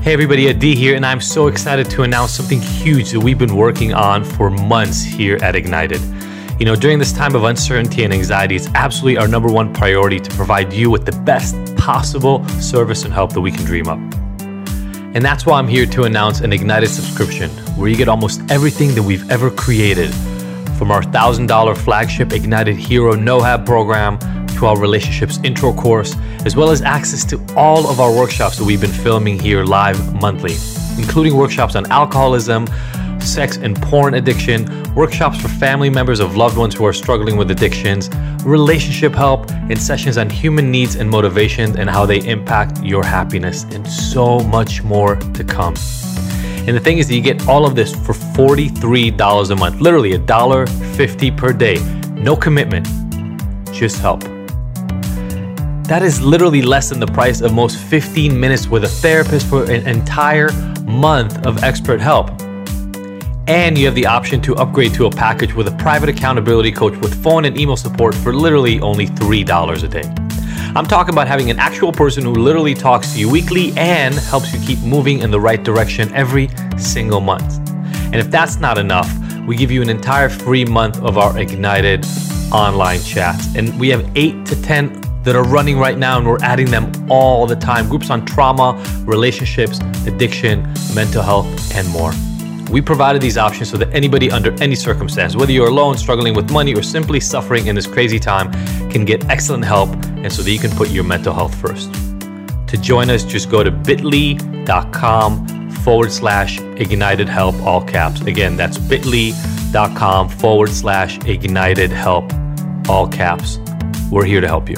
Hey everybody, Adi here, and I'm so excited to announce something huge that we've been working on for months here at Ignited. You know, during this time of uncertainty and anxiety, it's absolutely our number one priority to provide you with the best possible service and help that we can dream up. And that's why I'm here to announce an Ignited subscription, where you get almost everything that we've ever created, from our $1,000 flagship Ignited Hero No-Hab program to our relationships intro course, as well as access to all of our workshops that we've been filming here live monthly, including workshops on alcoholism, sex and porn addiction, workshops for family members of loved ones who are struggling with addictions, relationship help, and sessions on human needs and motivations and how they impact your happiness, and so much more to come. And the thing is that you get all of this for $43 a month, literally $1.50 per day. No commitment, just help. That is literally less than the price of most 15 minutes with a therapist for an entire month of expert help. And you have the option to upgrade to a package with a private accountability coach with phone and email support for literally only $3 a day. I'm talking about having an actual person who literally talks to you weekly and helps you keep moving in the right direction every single month. And if that's not enough, we give you an entire free month of our Ignited online chats. And we have 8 to 10 that are running right now, and we're adding them all the time. Groups on trauma, relationships, addiction, mental health, and more. We provided these options so that anybody under any circumstance, whether you're alone, struggling with money, or simply suffering in this crazy time, can get excellent help, and so that you can put your mental health first. To join us, just go to bit.ly/Ignited Help, all caps. Again, that's bit.ly/Ignited Help, all caps. We're here to help you.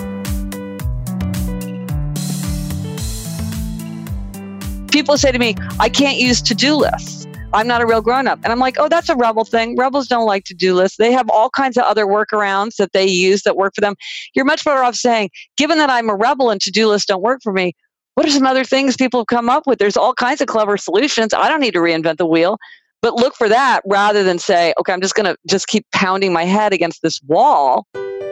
People say to me, I can't use to-do lists. I'm not a real grown-up. And I'm like, oh, that's a rebel thing. Rebels don't like to-do lists. They have all kinds of other workarounds that they use that work for them. You're much better off saying, given that I'm a rebel and to-do lists don't work for me, what are some other things people have come up with? There's all kinds of clever solutions. I don't need to reinvent the wheel, but look for that rather than say, okay, I'm just going to just keep pounding my head against this wall.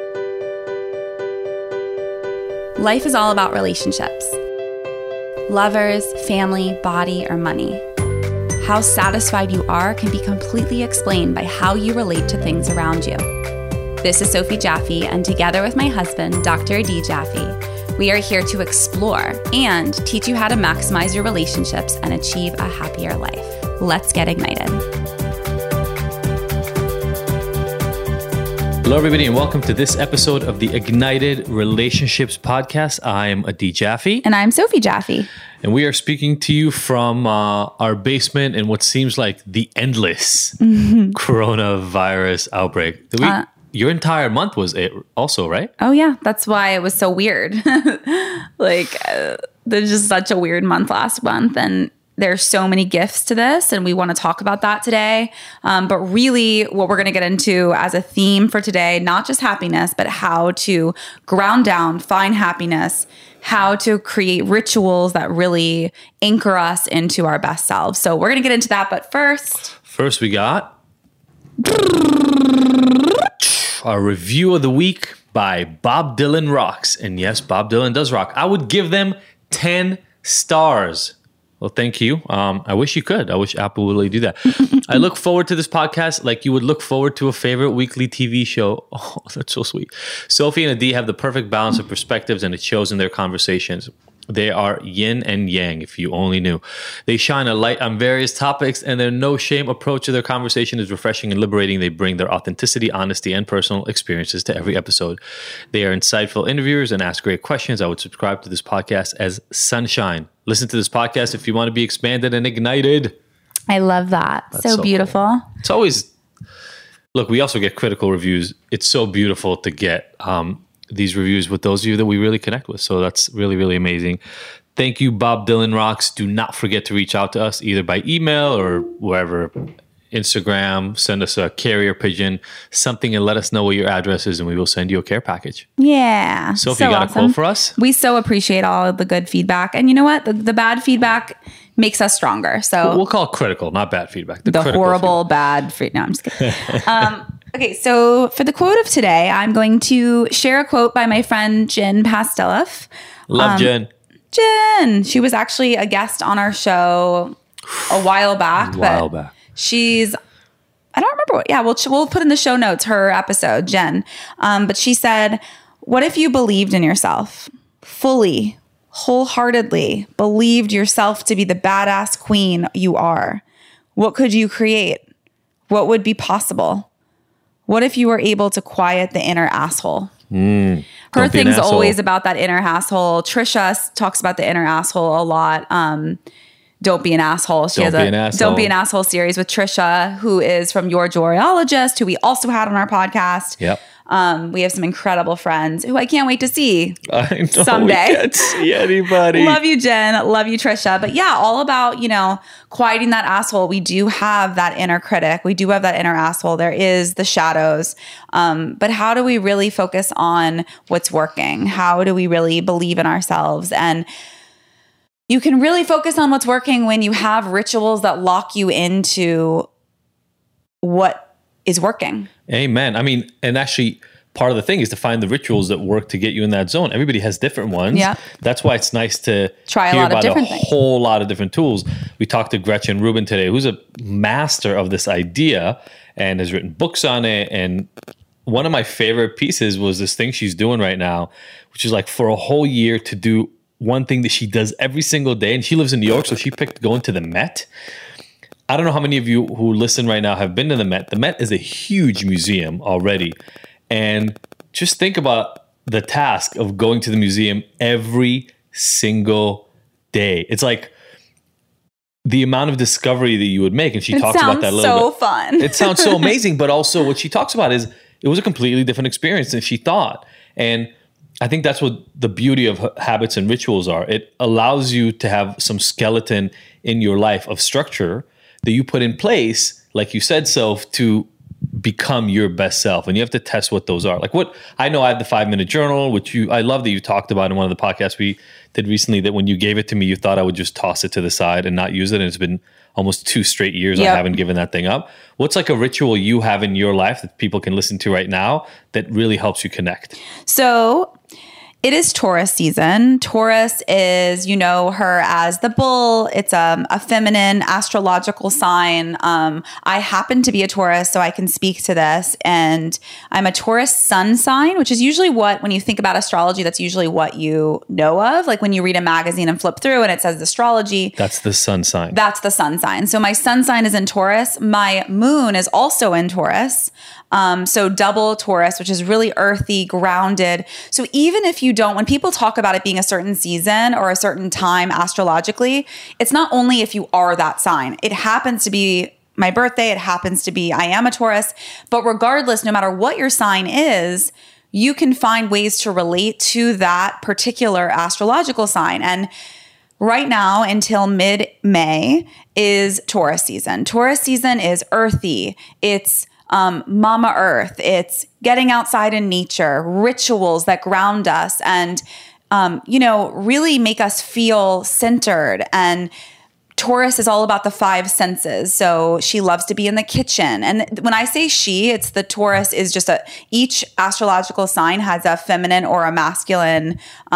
Life is all about relationships. Lovers, family, body, or money. How satisfied you are can be completely explained by how you relate to things around you. This is Sophie Jaffe, and together with my husband, Dr. Adi Jaffe, we are here to explore and teach you how to maximize your relationships and achieve a happier life. Let's get ignited. Hello, everybody, and welcome to this episode of the Ignited Relationships Podcast. I'm Adi Jaffe. And I'm Sophie Jaffe. And we are speaking to you from our basement in what seems like the endless coronavirus outbreak. Your entire month was it also, right? Oh, yeah. That's why it was so weird. There's just such a weird month last month. And there's so many gifts to this, and we want to talk about that today. But really what we're going to get into as a theme for today, not just happiness, but how to ground down, find happiness, how to create rituals that really anchor us into our best selves. So we're going to get into that. But first we got our review of the week by Bob Dylan Rocks. And yes, Bob Dylan does rock. I would give them 10 stars. Well, thank you. I wish you could. I wish Apple would really do that. I look forward to this podcast like you would look forward to a favorite weekly TV show. Oh, that's so sweet. Sophie and Adi have the perfect balance of perspectives, and it shows in their conversations. They are yin and yang, if you only knew. They shine a light on various topics, and their no-shame approach to their conversation is refreshing and liberating. They bring their authenticity, honesty, and personal experiences to every episode. They are insightful interviewers and ask great questions. I would subscribe to this podcast as sunshine. Listen to this podcast if you want to be expanded and ignited. I love that. That's so beautiful. Cool. It's always... Look, we also get critical reviews. It's so beautiful to get... these reviews with those of you that we really connect with. So that's really, really amazing. Thank you, Bob Dylan Rocks. Do not forget to reach out to us either by email or wherever, Instagram, send us a carrier pigeon, something, and let us know what your address is, and we will send you a care package. Yeah. So if you got awesome. A quote for us? We so appreciate all of the good feedback. And you know what? The bad feedback makes us stronger. So we'll call it critical, not bad feedback. The horrible, bad feedback. No, I'm just kidding. Okay, so for the quote of today, I'm going to share a quote by my friend Jen Pasteloff. Love Jen. Jen. She was actually a guest on our show a while back. She's, I don't remember what, we'll put in the show notes her episode, Jen. But she said, what if you believed in yourself fully, wholeheartedly, believed yourself to be the badass queen you are? What could you create? What would be possible? What if you were able to quiet the inner asshole? Her thing's always about that inner asshole. Trisha talks about the inner asshole a lot. Don't be an asshole. She has a Don't Be an Asshole series with Trisha, who is from Your Joyologist, who we also had on our podcast. Yep. We have some incredible friends who I can't wait to see I know, someday. We can't see anybody. Love you, Jen. Love you, Trisha. But yeah, all about, quieting that asshole. We do have that inner critic. We do have that inner asshole. There is the shadows. But how do we really focus on what's working? How do we really believe in ourselves? And you can really focus on what's working when you have rituals that lock you into what is working. Amen. I mean, and actually part of the thing is to find the rituals that work to get you in that zone. Everybody has different ones. Yeah. That's why it's nice to try hear a lot of about different a things. whole lot of different tools. We talked to Gretchen Rubin today, who's a master of this idea and has written books on it. And one of my favorite pieces was this thing she's doing right now, which is like for a whole year to do one thing that she does every single day. And she lives in New York, so she picked going to the Met. I don't know how many of you who listen right now have been to the Met. The Met is a huge museum already. And just think about the task of going to the museum every single day. It's like the amount of discovery that you would make. And she talks about that a little bit. It sounds so fun. It sounds so amazing. But also what she talks about is it was a completely different experience than she thought. And I think that's what the beauty of habits and rituals are. It allows you to have some skeleton in your life of structure that you put in place, like you said, Soph, to become your best self. And you have to test what those are. Like what I know, I have the 5-minute journal, which I love that you talked about in one of the podcasts we did recently, that when you gave it to me, you thought I would just toss it to the side and not use it. And it's been almost 2 straight years I haven't given that thing up. What's like a ritual you have in your life that people can listen to right now that really helps you connect? So it is Taurus season. Taurus is, her as the bull. It's a feminine astrological sign. I happen to be a Taurus, so I can speak to this. And I'm a Taurus sun sign, which is usually when you think about astrology, that's usually what you know of. Like when you read a magazine and flip through and it says astrology. That's the sun sign. That's the sun sign. So my sun sign is in Taurus. My moon is also in Taurus. So double Taurus, which is really earthy, grounded. So even if you don't, when people talk about it being a certain season or a certain time astrologically, it's not only if you are that sign. It happens to be my birthday. It happens to be I am a Taurus. But regardless, no matter what your sign is, you can find ways to relate to that particular astrological sign. And right now until mid-May is Taurus season. Taurus season is earthy. It's Mama Earth. It's getting outside in nature, rituals that ground us and, really make us feel centered. And Taurus is all about the 5 senses. So she loves to be in the kitchen. And when I say she, it's the Taurus is just each astrological sign has a feminine or a masculine,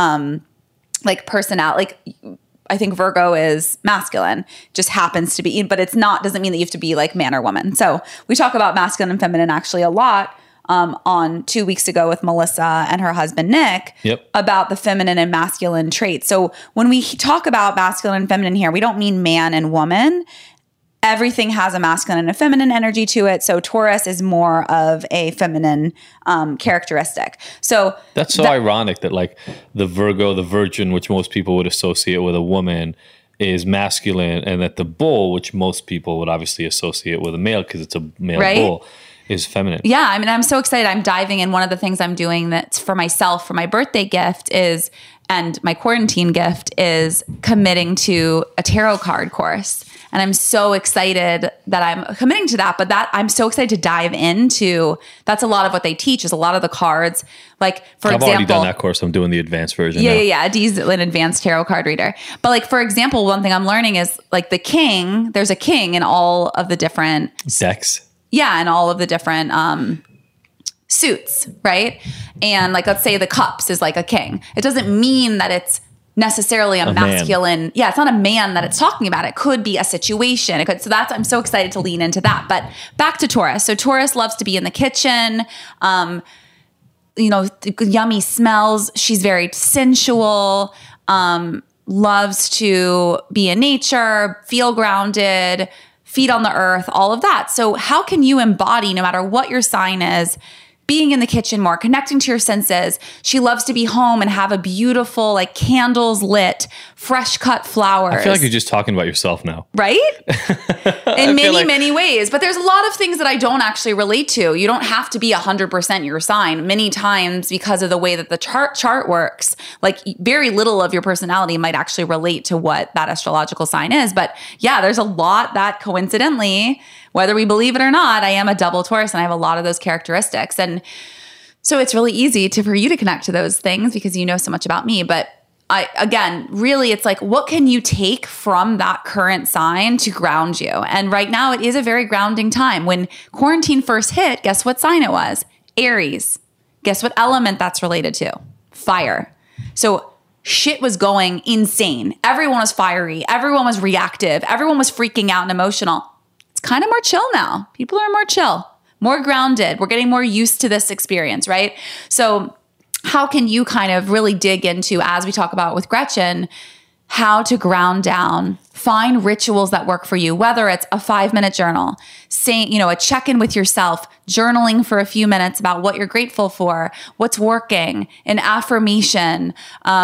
personality. I think Virgo is masculine, just happens to be, but doesn't mean that you have to be like man or woman. So we talk about masculine and feminine actually a lot on 2 weeks ago with Melissa and her husband, Nick, about the feminine and masculine traits. So when we talk about masculine and feminine here, we don't mean man and woman. Everything has a masculine and a feminine energy to it. So Taurus is more of a feminine characteristic. So that's so ironic that like the Virgo, the Virgin, which most people would associate with a woman, is masculine, and that the bull, which most people would obviously associate with a male because it's a male bull, is feminine. Yeah, I mean, I'm so excited. I'm diving in. One of the things I'm doing that's for myself, for my birthday gift and my quarantine gift is committing to a tarot card course. And I'm so excited that I'm committing to that. But I'm so excited to dive into, that's a lot of what they teach is a lot of the cards. Like, for example, I've already done that course. I'm doing the advanced version. Yeah. Dee's an advanced tarot card reader. But like, for example, one thing I'm learning is like the king, there's a king in all of the different decks. Yeah. And all of the different, suits, right? And like, let's say the cups is like a king. It doesn't mean that it's necessarily a man. masculine. Yeah, it's not a man that it's talking about. It could be a situation. It could, so that's, I'm so excited to lean into that. But back to Taurus. So Taurus loves to be in the kitchen. Yummy smells. She's very sensual. Loves to be in nature, feel grounded, feet on the earth, all of that. So how can you embody, no matter what your sign is, being in the kitchen more, connecting to your senses? She loves to be home and have a beautiful, like candles lit, fresh cut flowers. I feel like you're just talking about yourself now. Right? In many ways. But there's a lot of things that I don't actually relate to. You don't have to be 100% your sign. Many times, because of the way that the chart works, like very little of your personality might actually relate to what that astrological sign is. But yeah, there's a lot that coincidentally, whether we believe it or not, I am a double Taurus and I have a lot of those characteristics. And so it's really easy for you to connect to those things because you know so much about me. But really, it's like, what can you take from that current sign to ground you? And right now it is a very grounding time. When quarantine first hit, guess what sign it was? Aries. Guess what element that's related to? Fire. So shit was going insane. Everyone was fiery. Everyone was reactive. Everyone was freaking out and emotional. It's kind of more chill now. People are more chill, more grounded. We're getting more used to this experience, right? So how can you kind of really dig into, as we talk about with Gretchen, how to ground down, find rituals that work for you, whether it's a 5-minute journal, saying, a check-in with yourself, journaling for a few minutes about what you're grateful for, what's working, an affirmation,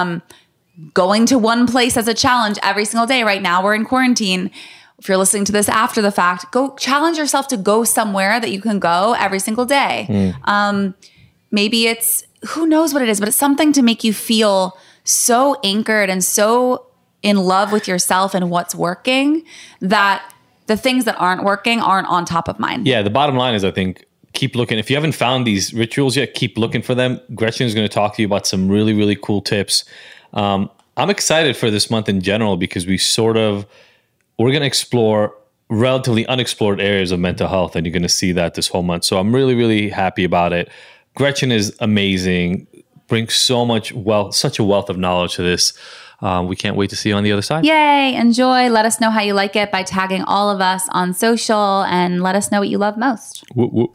going to one place as a challenge every single day. Right now we're in quarantine. If you're listening to this after the fact, go challenge yourself to go somewhere that you can go every single day. Maybe it's, who knows what it is, but it's something to make you feel so anchored and so in love with yourself and what's working that the things that aren't working aren't on top of mind. Yeah, the bottom line is, I think, keep looking. If you haven't found these rituals yet, keep looking for them. Gretchen is going to talk to you about some really, really cool tips. I'm excited for this month in general because we're going to explore relatively unexplored areas of mental health, and you're going to see that this whole month. So I'm really, really happy about it. Gretchen is amazing, brings so much wealth, such a wealth of knowledge to this. We can't wait to see you on the other side. Yay, enjoy. Let us know how you like it by tagging all of us on social and let us know what you love most. Whoop, whoop.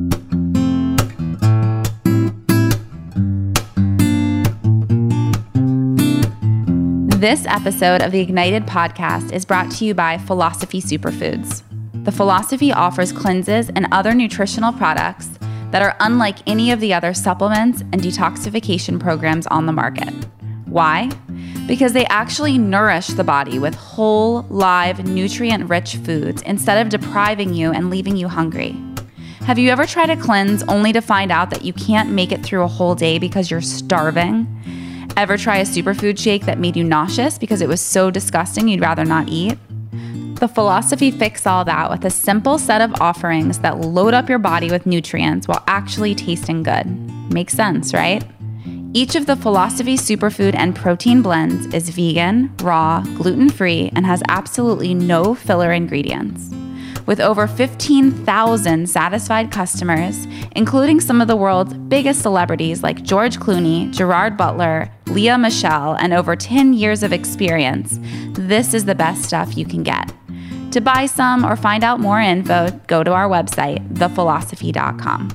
This episode of the Ignited podcast is brought to you by Philosophy Superfoods. The Philosophy offers cleanses and other nutritional products that are unlike any of the other supplements and detoxification programs on the market. Why? Because they actually nourish the body with whole, live, nutrient-rich foods instead of depriving you and leaving you hungry. Have you ever tried a cleanse only to find out that you can't make it through a whole day because you're starving? Ever try a superfood shake that made you nauseous because it was so disgusting you'd rather not eat? The Philosophy fix all that with a simple set of offerings that load up your body with nutrients while actually tasting good. Makes sense, right? Each of the Philosophy superfood and protein blends is vegan, raw, gluten-free, and has absolutely no filler ingredients. With over 15,000 satisfied customers, including some of the world's biggest celebrities like George Clooney, Gerard Butler, Lea Michele, and over 10 years of experience, this is the best stuff you can get. To buy some or find out more info, go to our website, thephilosophy.com.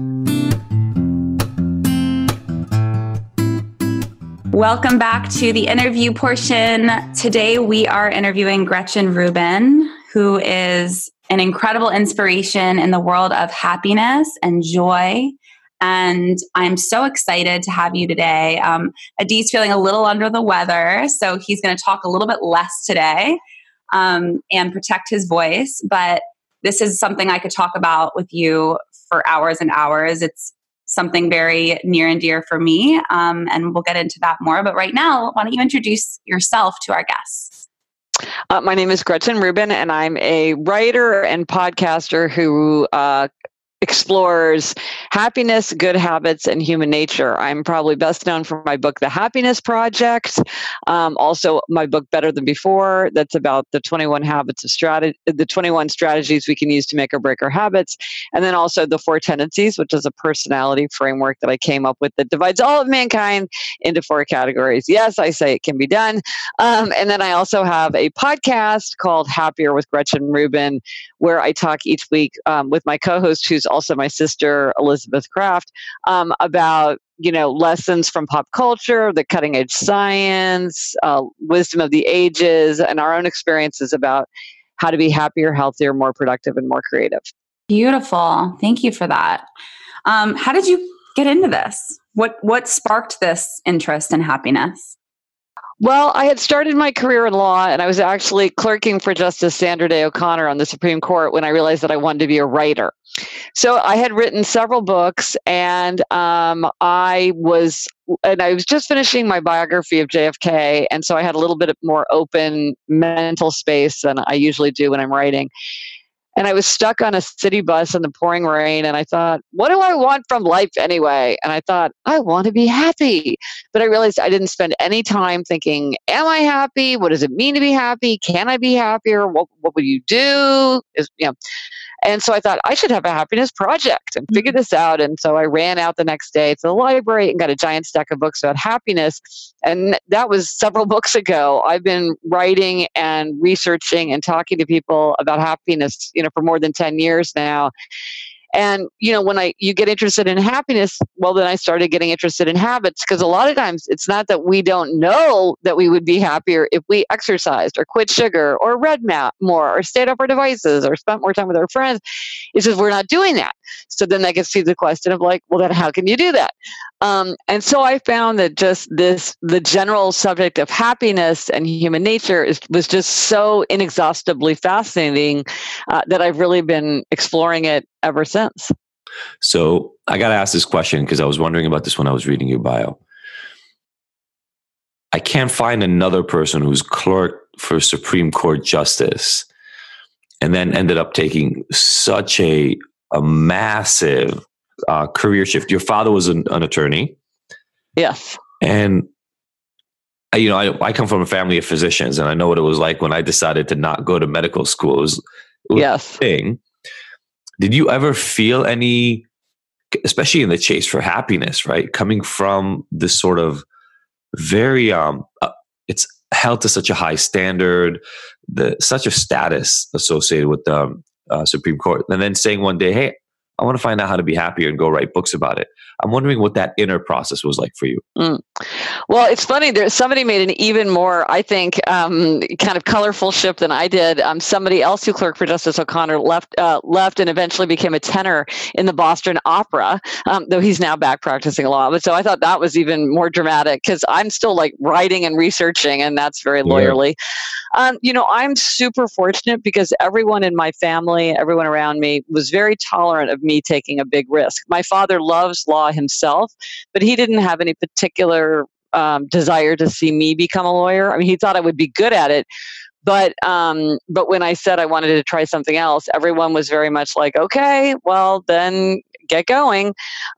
Welcome back to the interview portion. Today we are interviewing Gretchen Rubin, who is an incredible inspiration in the world of happiness and joy. And I'm so excited to have you today. Adit's feeling a little under the weather, so he's going to talk a little bit less today and protect his voice. But this is something I could talk about with you for hours and hours. It's something very near and dear for me, and we'll get into that more. But right now, why don't you introduce yourself to our guests? My name is Gretchen Rubin, and I'm a writer and podcaster who explores happiness, good habits, and human nature. I'm probably best known for my book, The Happiness Project. Also, my book, Better Than Before, that's about the 21 habits of the 21 strategies we can use to make or break our habits. And then also The Four Tendencies, which is a personality framework that I came up with that divides all of mankind into 4 categories. Yes, I say it can be done. And then I also have a podcast called Happier with Gretchen Rubin, where I talk each week with my co-host, who's also my sister, Elizabeth Kraft, about lessons from pop culture, the cutting edge science, wisdom of the ages, and our own experiences about how to be happier, healthier, more productive, and more creative. Beautiful. Thank you for that. How did you get into this? What sparked this interest in happiness? Well, I had started my career in law, and I was actually clerking for Justice Sandra Day O'Connor on the Supreme Court when I realized that I wanted to be a writer. So I had written several books, and I was just finishing my biography of JFK, and so I had a little bit more open mental space than I usually do when I'm writing. And I was stuck on a city bus in the pouring rain, and I thought, what do I want from life anyway? And I thought, I want to be happy. But I realized I didn't spend any time thinking, am I happy? What does it mean to be happy? Can I be happier? What would you do? And so I thought I should have a happiness project and figure this out. And so I ran out the next day to the library and got a giant stack of books about happiness. And that was several books ago. I've been writing and researching and talking to people about happiness, for more than 10 years now. And, when you get interested in happiness, well, then I started getting interested in habits, because a lot of times it's not that we don't know that we would be happier if we exercised or quit sugar or read more or stayed off our devices or spent more time with our friends. It's just we're not doing that. So then that gets to the question of well, then how can you do that? And so I found that just the general subject of happiness and human nature was just so inexhaustibly fascinating that I've really been exploring it ever since. So I got to ask this question because I was wondering about this when I was reading your bio. I can't find another person who's clerked for Supreme Court justice and then ended up taking such a massive career shift. Your father was an attorney. Yes. And I come from a family of physicians, and I know what it was like when I decided to not go to medical school. It was yes. a thing. Did you ever feel any, especially in the chase for happiness, right? Coming from this sort of very, it's held to such a high standard, such a status associated with the Supreme Court, and then saying one day, hey, I want to find out how to be happier and go write books about it. I'm wondering what that inner process was like for you. Well, it's funny. Somebody made an even more, I think, kind of colorful shift than I did. Somebody else who clerked for Justice O'Connor left and eventually became a tenor in the Boston Opera, though he's now back practicing law. But so I thought that was even more dramatic, because I'm still writing and researching, and that's very lawyerly. I'm super fortunate because everyone in my family, everyone around me was very tolerant of me taking a big risk. My father loves law himself, but he didn't have any particular desire to see me become a lawyer. I mean, he thought I would be good at it. But when I said I wanted to try something else, everyone was very much like, okay, well, then get going.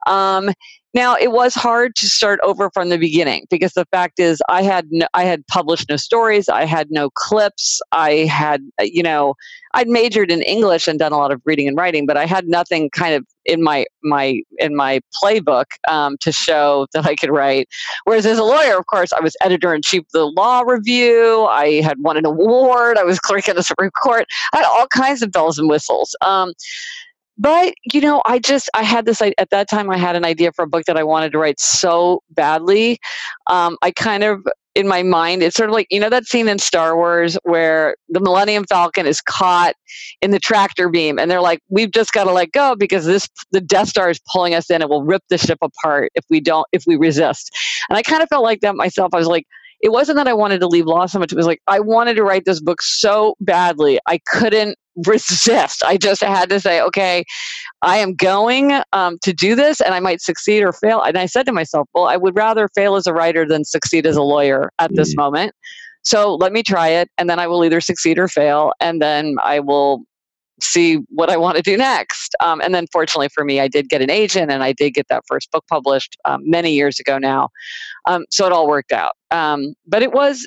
Now, it was hard to start over from the beginning, because the fact is I had published no stories. I had no clips. I had, I'd majored in English and done a lot of reading and writing, but I had nothing kind of in my playbook to show that I could write. Whereas as a lawyer, of course, I was editor-in-chief of the Law Review. I had won an award. I was clerk at the Supreme Court. I had all kinds of bells and whistles. But, I had this, at that time, I had an idea for a book that I wanted to write so badly. I kind of, in my mind, it's sort of like, that scene in Star Wars where the Millennium Falcon is caught in the tractor beam, and they're like, we've just got to let go because the Death Star is pulling us in. It will rip the ship apart if we resist. And I kind of felt like that myself. I was like, it wasn't that I wanted to leave law so much. It was like, I wanted to write this book so badly. I couldn't resist. I just had to say, okay, I am going to do this, and I might succeed or fail. And I said to myself, well, I would rather fail as a writer than succeed as a lawyer at this moment. So let me try it, and then I will either succeed or fail, and then I will see what I want to do next. And then fortunately for me, I did get an agent and I did get that first book published many years ago now. So it all worked out. But it was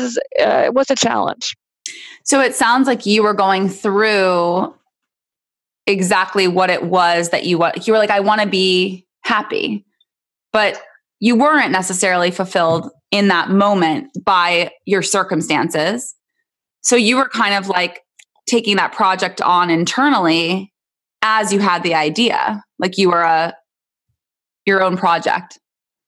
a challenge. So it sounds like you were going through exactly what it was that you were like, I want to be happy, but you weren't necessarily fulfilled in that moment by your circumstances. So you were kind of like taking that project on internally as you had the idea, like you were your own project.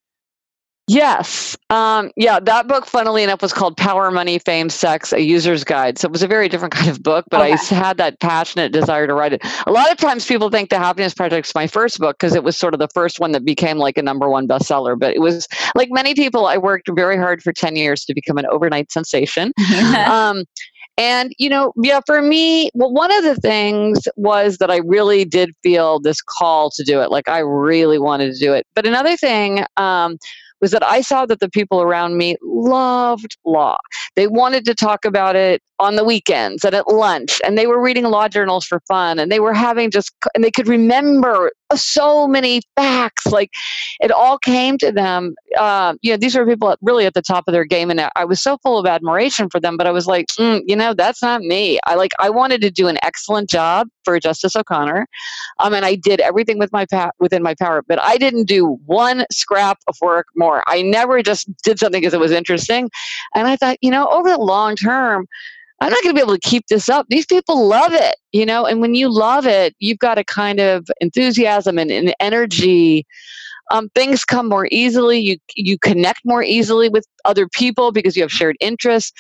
Yes. That book, funnily enough, was called Power, Money, Fame, Sex, A User's Guide. So it was a very different kind of book, but I had that passionate desire to write it. A lot of times people think The Happiness Project is my first book because it was sort of the first one that became like a #1 bestseller. But it was like many people, I worked very hard for 10 years to become an overnight sensation. And, for me, one of the things was that I really did feel this call to do it. Like I really wanted to do it. But another thing, was that I saw that the people around me loved law. They wanted to talk about it on the weekends and at lunch, and they were reading law journals for fun, and they were and they could remember so many facts. Like it all came to them. These were people really at the top of their game, and I was so full of admiration for them, but I was like, that's not me. I wanted to do an excellent job for Justice O'Connor. And I did everything within my power, but I didn't do one scrap of work more. I never just did something because it was interesting. And I thought, over the long term, I'm not going to be able to keep this up. These people love it, and when you love it, you've got a kind of enthusiasm and energy. Things come more easily. You connect more easily with other people because you have shared interests.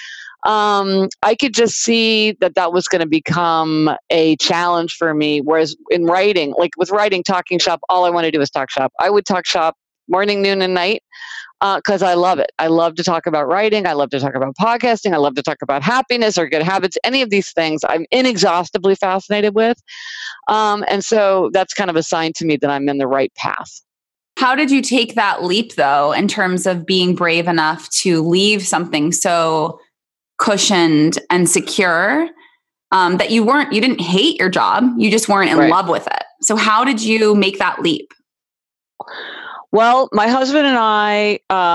I could just see that was going to become a challenge for me. Whereas in writing, like with writing Talking Shop, all I want to do is talk shop. I would talk shop morning, noon, and night because I love it. I love to talk about writing. I love to talk about podcasting. I love to talk about happiness or good habits. Any of these things I'm inexhaustibly fascinated with. And so that's kind of a sign to me that I'm in the right path. How did you take that leap, though, in terms of being brave enough to leave something so cushioned and secure that you didn't hate your job, you just weren't in love with it? So how did you make that leap? Well, my husband and I,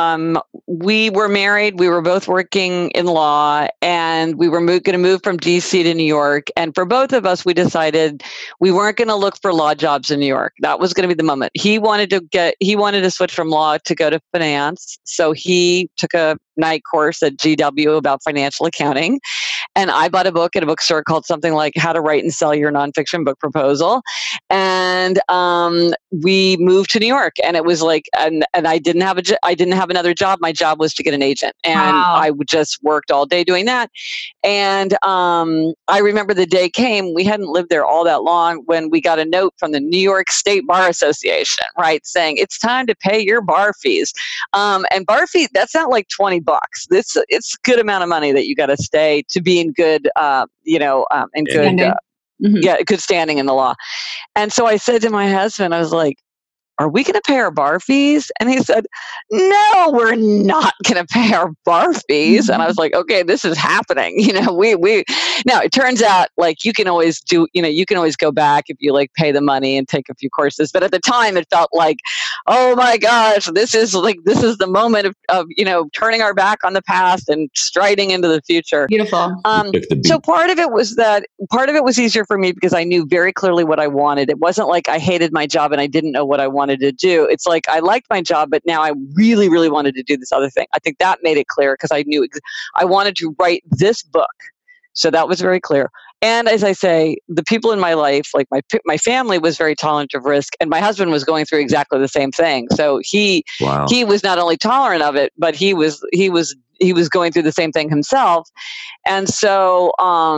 we were married. We were both working in law, and we were going to move from DC to New York. And for both of us, we decided we weren't going to look for law jobs in New York. That was going to be the moment. He wanted to switch from law to go to finance. So he took a night course at GW about financial accounting. And I bought a book at a bookstore called something like How to Write and Sell Your Nonfiction Book Proposal. And we moved to New York, and it was like, and I didn't have another job. My job was to get an agent, and I just worked all day doing that. And I remember the day came, we hadn't lived there all that long, when we got a note from the New York State Bar Association, right, saying it's time to pay your bar fees. And bar fee, that's not like $20. It's a good amount of money that you got to stay to be in good, good standing in the law. And so I said to my husband, I was like, are we going to pay our bar fees? And he said, no, we're not going to pay our bar fees. Mm-hmm. And I was like, okay, this is happening. Now it turns out like you can always go back if you like pay the money and take a few courses. But at the time it felt like, oh my gosh, this is the moment of turning our back on the past and striding into the future. Beautiful. So part of it was easier for me because I knew very clearly what I wanted. It wasn't like I hated my job and I didn't know what I wanted to do. It's like I liked my job, but now I really, really wanted to do this other thing. I think that made it clear because I knew I wanted to write this book. So that was very clear. And as I say, the people in my life, like my family, was very tolerant of risk, and my husband was going through exactly the same thing. So he was not only tolerant of it, but he was going through the same thing himself. And so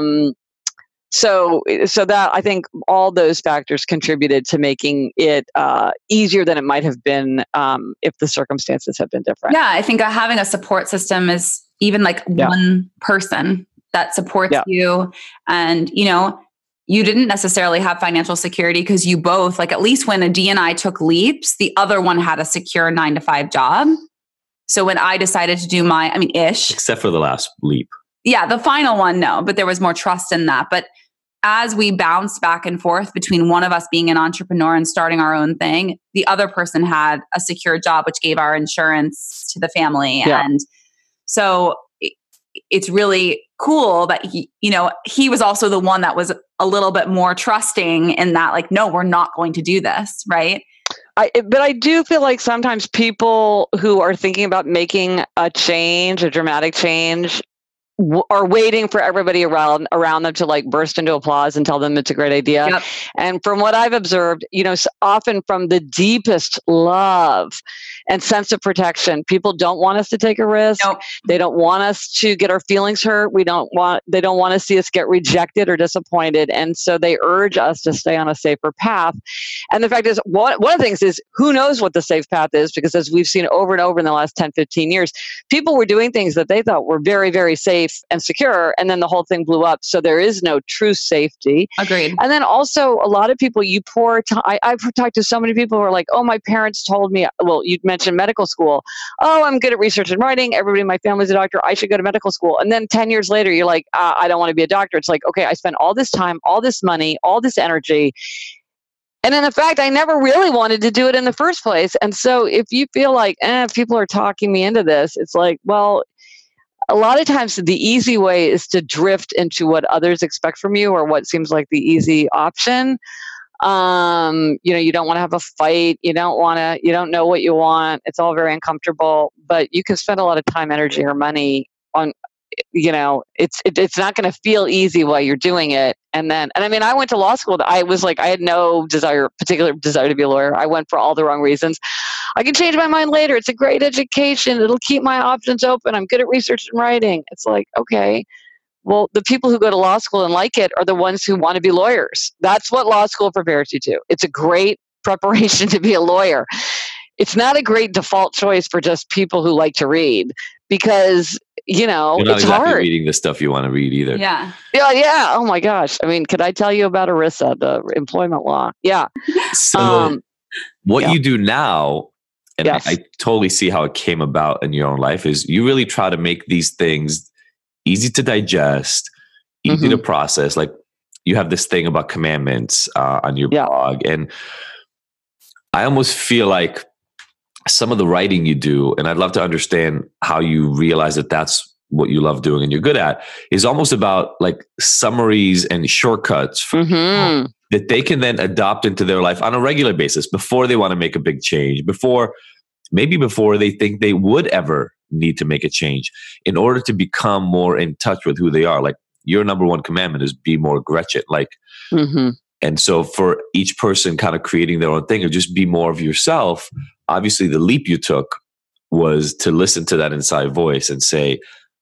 So that I think all those factors contributed to making it easier than it might have been if the circumstances had been different. Yeah, I think having a support system is even like one person that supports you. And, you didn't necessarily have financial security because you both, like at least when Adi and I took leaps, the other one had a secure 9-to-5 job. So when I decided to do ish. Except for the last leap. Yeah, the final one, no, but there was more trust in that. But as we bounced back and forth between one of us being an entrepreneur and starting our own thing, the other person had a secure job, which gave our insurance to the family. Yeah. And so it's really cool that he was also the one that was a little bit more trusting in that, like, no, we're not going to do this. Right. But I do feel like sometimes people who are thinking about making a change, a dramatic change, are waiting for everybody around them to like burst into applause and tell them it's a great idea. Yep. And from what I've observed, often from the deepest love and sense of protection, people don't want us to take a risk. Nope. They don't want us to get our feelings hurt. They don't want to see us get rejected or disappointed. And so they urge us to stay on a safer path. And the fact is, one of the things is, who knows what the safe path is? Because as we've seen over and over in the last 10, 15 years, people were doing things that they thought were very, very safe and secure, and then the whole thing blew up. So there is no true safety. Agreed. And then also a lot of people, I've talked to so many people who are like, oh, my parents told me, well, you mentioned medical school. Oh, I'm good at research and writing. Everybody in my family's a doctor. I should go to medical school. And then 10 years later, you're like, I don't want to be a doctor. It's like, okay, I spent all this time, all this money, all this energy. And in fact, I never really wanted to do it in the first place. And so if you feel like, people are talking me into this, it's like, well, a lot of times the easy way is to drift into what others expect from you or what seems like the easy option. You don't want to have a fight. You don't know what you want. It's all very uncomfortable, but you can spend a lot of time, energy, or money on, it's not going to feel easy while you're doing it. And I mean, I went to law school. I was like, I had no particular desire to be a lawyer. I went for all the wrong reasons. I can change my mind later. It's a great education. It'll keep my options open. I'm good at research and writing. It's like, okay, well, the people who go to law school and like it are the ones who want to be lawyers. That's what law school prepares you to. It's a great preparation to be a lawyer. It's not a great default choice for just people who like to read, because you're not it's exactly hard. Reading the stuff you want to read either. Yeah. Yeah. Oh my gosh. I mean, could I tell you about ERISA, the employment law? Yeah. So what you do now, and yes. I totally see how it came about in your own life, is you really try to make these things easy to digest, easy to process. Like, you have this thing about commandments on your blog. And I almost feel like some of the writing you do, and I'd love to understand how you realize that that's what you love doing and you're good at, is almost about like summaries and shortcuts for people that they can then adopt into their life on a regular basis before they want to make a big change, before they think they would ever need to make a change, in order to become more in touch with who they are. Like, your number one commandment is be more Gretchen. Like, and so for each person kind of creating their own thing, or just be more of yourself, obviously the leap you took was to listen to that inside voice and say,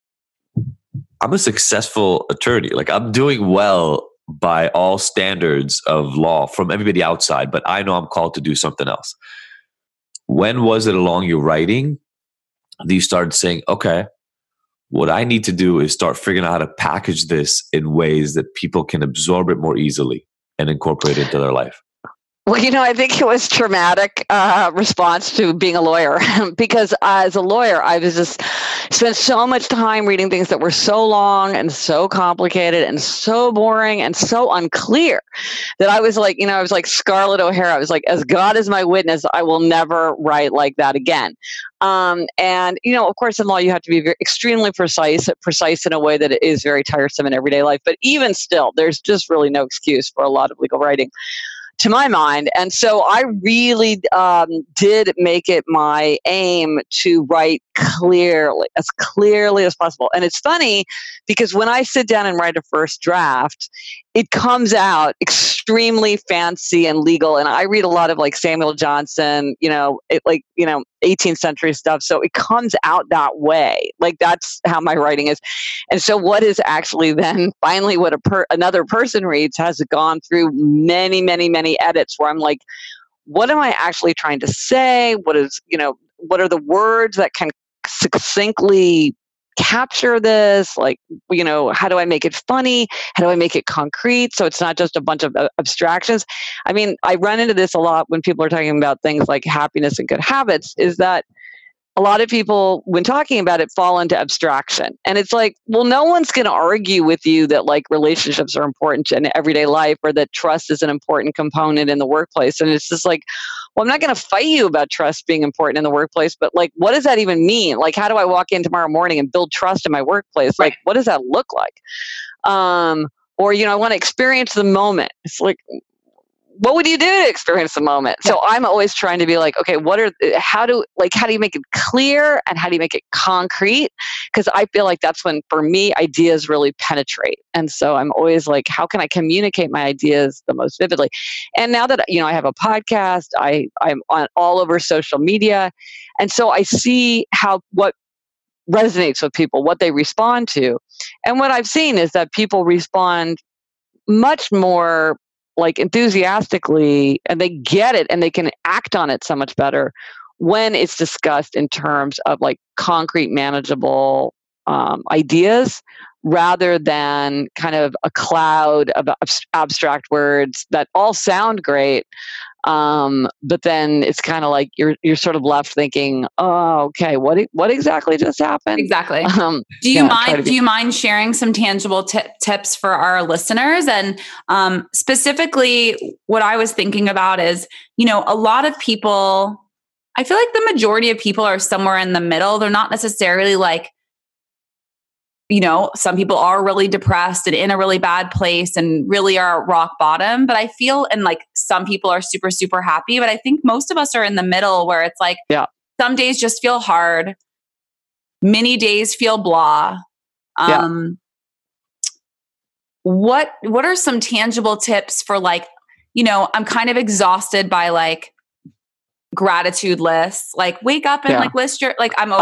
I'm a successful attorney. Like, I'm doing well by all standards of law from everybody outside, but I know I'm called to do something else. When was it along your writing that you started saying, okay, what I need to do is start figuring out how to package this in ways that people can absorb it more easily and incorporate it into their life? Well, I think it was traumatic response to being a lawyer, because as a lawyer, I was just spent so much time reading things that were so long and so complicated and so boring and so unclear that I was like, I was like Scarlett O'Hara. I was like, as God is my witness, I will never write like that again. And, of course, in law, you have to be extremely precise in a way that is very tiresome in everyday life. But even still, there's just really no excuse for a lot of legal writing, to my mind. And so I really did make it my aim to write clearly as possible. And it's funny, because when I sit down and write a first draft, it comes out extremely fancy and legal. And I read a lot of like Samuel Johnson, 18th century stuff. So it comes out that way. Like, that's how my writing is. And so what is actually then finally what another person reads has gone through many, many, many edits where I'm like, what am I actually trying to say? What are the words that can succinctly capture this? Like, how do I make it funny? How do I make it concrete so it's not just a bunch of abstractions? I mean, I run into this a lot when people are talking about things like happiness and good habits, is that a lot of people, when talking about it, fall into abstraction. And it's like, well, no one's going to argue with you that like relationships are important in everyday life or that trust is an important component in the workplace. And it's just like, well, I'm not going to fight you about trust being important in the workplace, but like, what does that even mean? Like, how do I walk in tomorrow morning and build trust in my workplace? Like, what does that look like? Or, I want to experience the moment. It's like, what would you do to experience the moment? So I'm always trying to be like, okay, how do you make it clear and how do you make it concrete? Because I feel like that's when, for me, ideas really penetrate. And so I'm always like, how can I communicate my ideas the most vividly? And now that, I have a podcast, I'm on all over social media. And so I see what resonates with people, what they respond to. And what I've seen is that people respond much more like enthusiastically, and they get it and they can act on it so much better when it's discussed in terms of like concrete, manageable ideas rather than kind of a cloud of abstract words that all sound great. But then it's kind of like you're sort of left thinking, oh, okay, what exactly just happened? Exactly. Do you mind sharing some tangible tips for our listeners? And specifically, what I was thinking about is, a lot of people, I feel like the majority of people are somewhere in the middle. They're not necessarily like, some people are really depressed and in a really bad place and really are at rock bottom. But I feel, and like some people are super, super happy, but I think most of us are in the middle where it's like, some days just feel hard. Many days feel blah. What are some tangible tips for like, I'm kind of exhausted by like gratitude lists, like wake up and like list your, like I'm over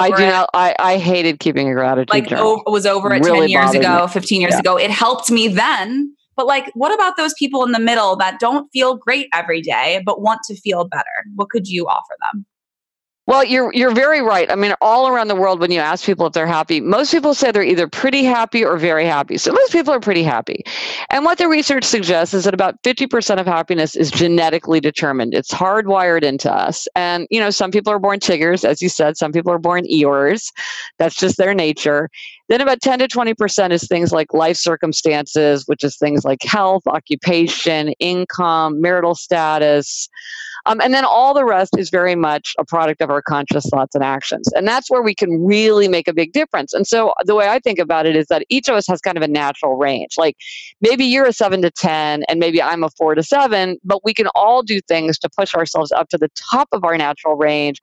I hated keeping a gratitude journal. Was over it really 10 years ago, 15 years ago. It helped me then. But like, what about those people in the middle that don't feel great every day, but want to feel better? What could you offer them? Well, you're very right. I mean, all around the world, when you ask people if they're happy, most people say they're either pretty happy or very happy. So most people are pretty happy. And what the research suggests is that about 50% of happiness is genetically determined. It's hardwired into us. And, some people are born Tiggers, as you said. Some people are born Eeyores. That's just their nature. Then about 10 to 20% is things like life circumstances, which is things like health, occupation, income, marital status. And then all the rest is very much a product of our conscious thoughts and actions. And that's where we can really make a big difference. And so the way I think about it is that each of us has kind of a natural range. Like maybe you're a 7 to 10 and maybe I'm a 4 to 7, but we can all do things to push ourselves up to the top of our natural range.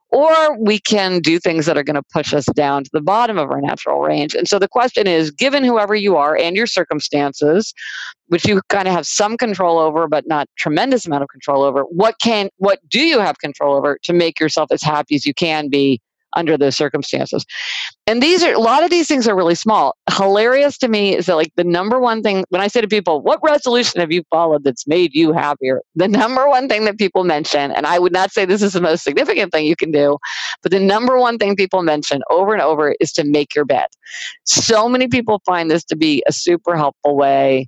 Or we can do things that are going to push us down to the bottom of our natural range. And so the question is, given whoever you are and your circumstances, which you kind of have some control over, but not tremendous amount of control over, what do you have control over to make yourself as happy as you can be under those circumstances? And a lot of these things are really small. Hilarious to me is that like the number one thing, when I say to people, what resolution have you followed that's made you happier? The number one thing that people mention, and I would not say this is the most significant thing you can do, but the number one thing people mention over and over is to make your bed. So many people find this to be a super helpful way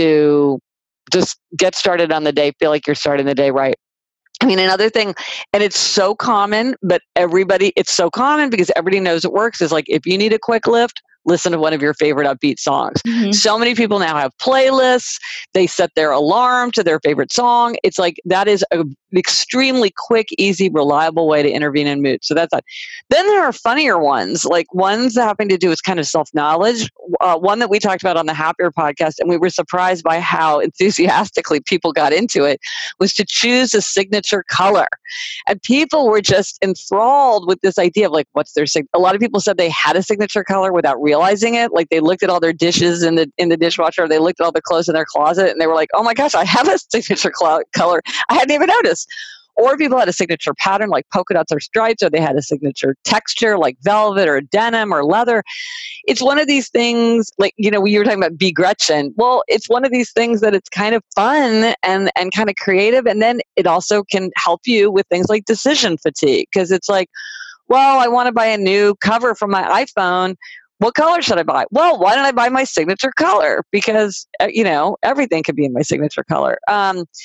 to just get started on the day, feel like you're starting the day right. I mean, another thing, and it's so common, but it's so common because everybody knows it works, is like if you need a quick lift, listen to one of your favorite upbeat songs. Mm-hmm. So many people now have playlists. They set their alarm to their favorite song. It's like that is an extremely quick, easy, reliable way to intervene in mood. So that's that. Then there are funnier ones, like ones that having to do with kind of self-knowledge. One that we talked about on the Happier podcast, and we were surprised by how enthusiastically people got into it, was to choose a signature color. And people were just enthralled with this idea of like, what's their a lot of people said they had a signature color without realizing it. Like they looked at all their dishes in the dishwasher, or they looked at all the clothes in their closet, and they were like, oh my gosh, I have a signature color. I hadn't even noticed. Or people had a signature pattern like polka dots or stripes, or they had a signature texture like velvet or denim or leather. It's one of these things, like, you were talking about Be Gretchen. Well, it's one of these things that it's kind of fun and kind of creative. And then it also can help you with things like decision fatigue, because it's like, well, I want to buy a new cover for my iPhone. What color should I buy? Well, why don't I buy my signature color? Because, everything could be in my signature color.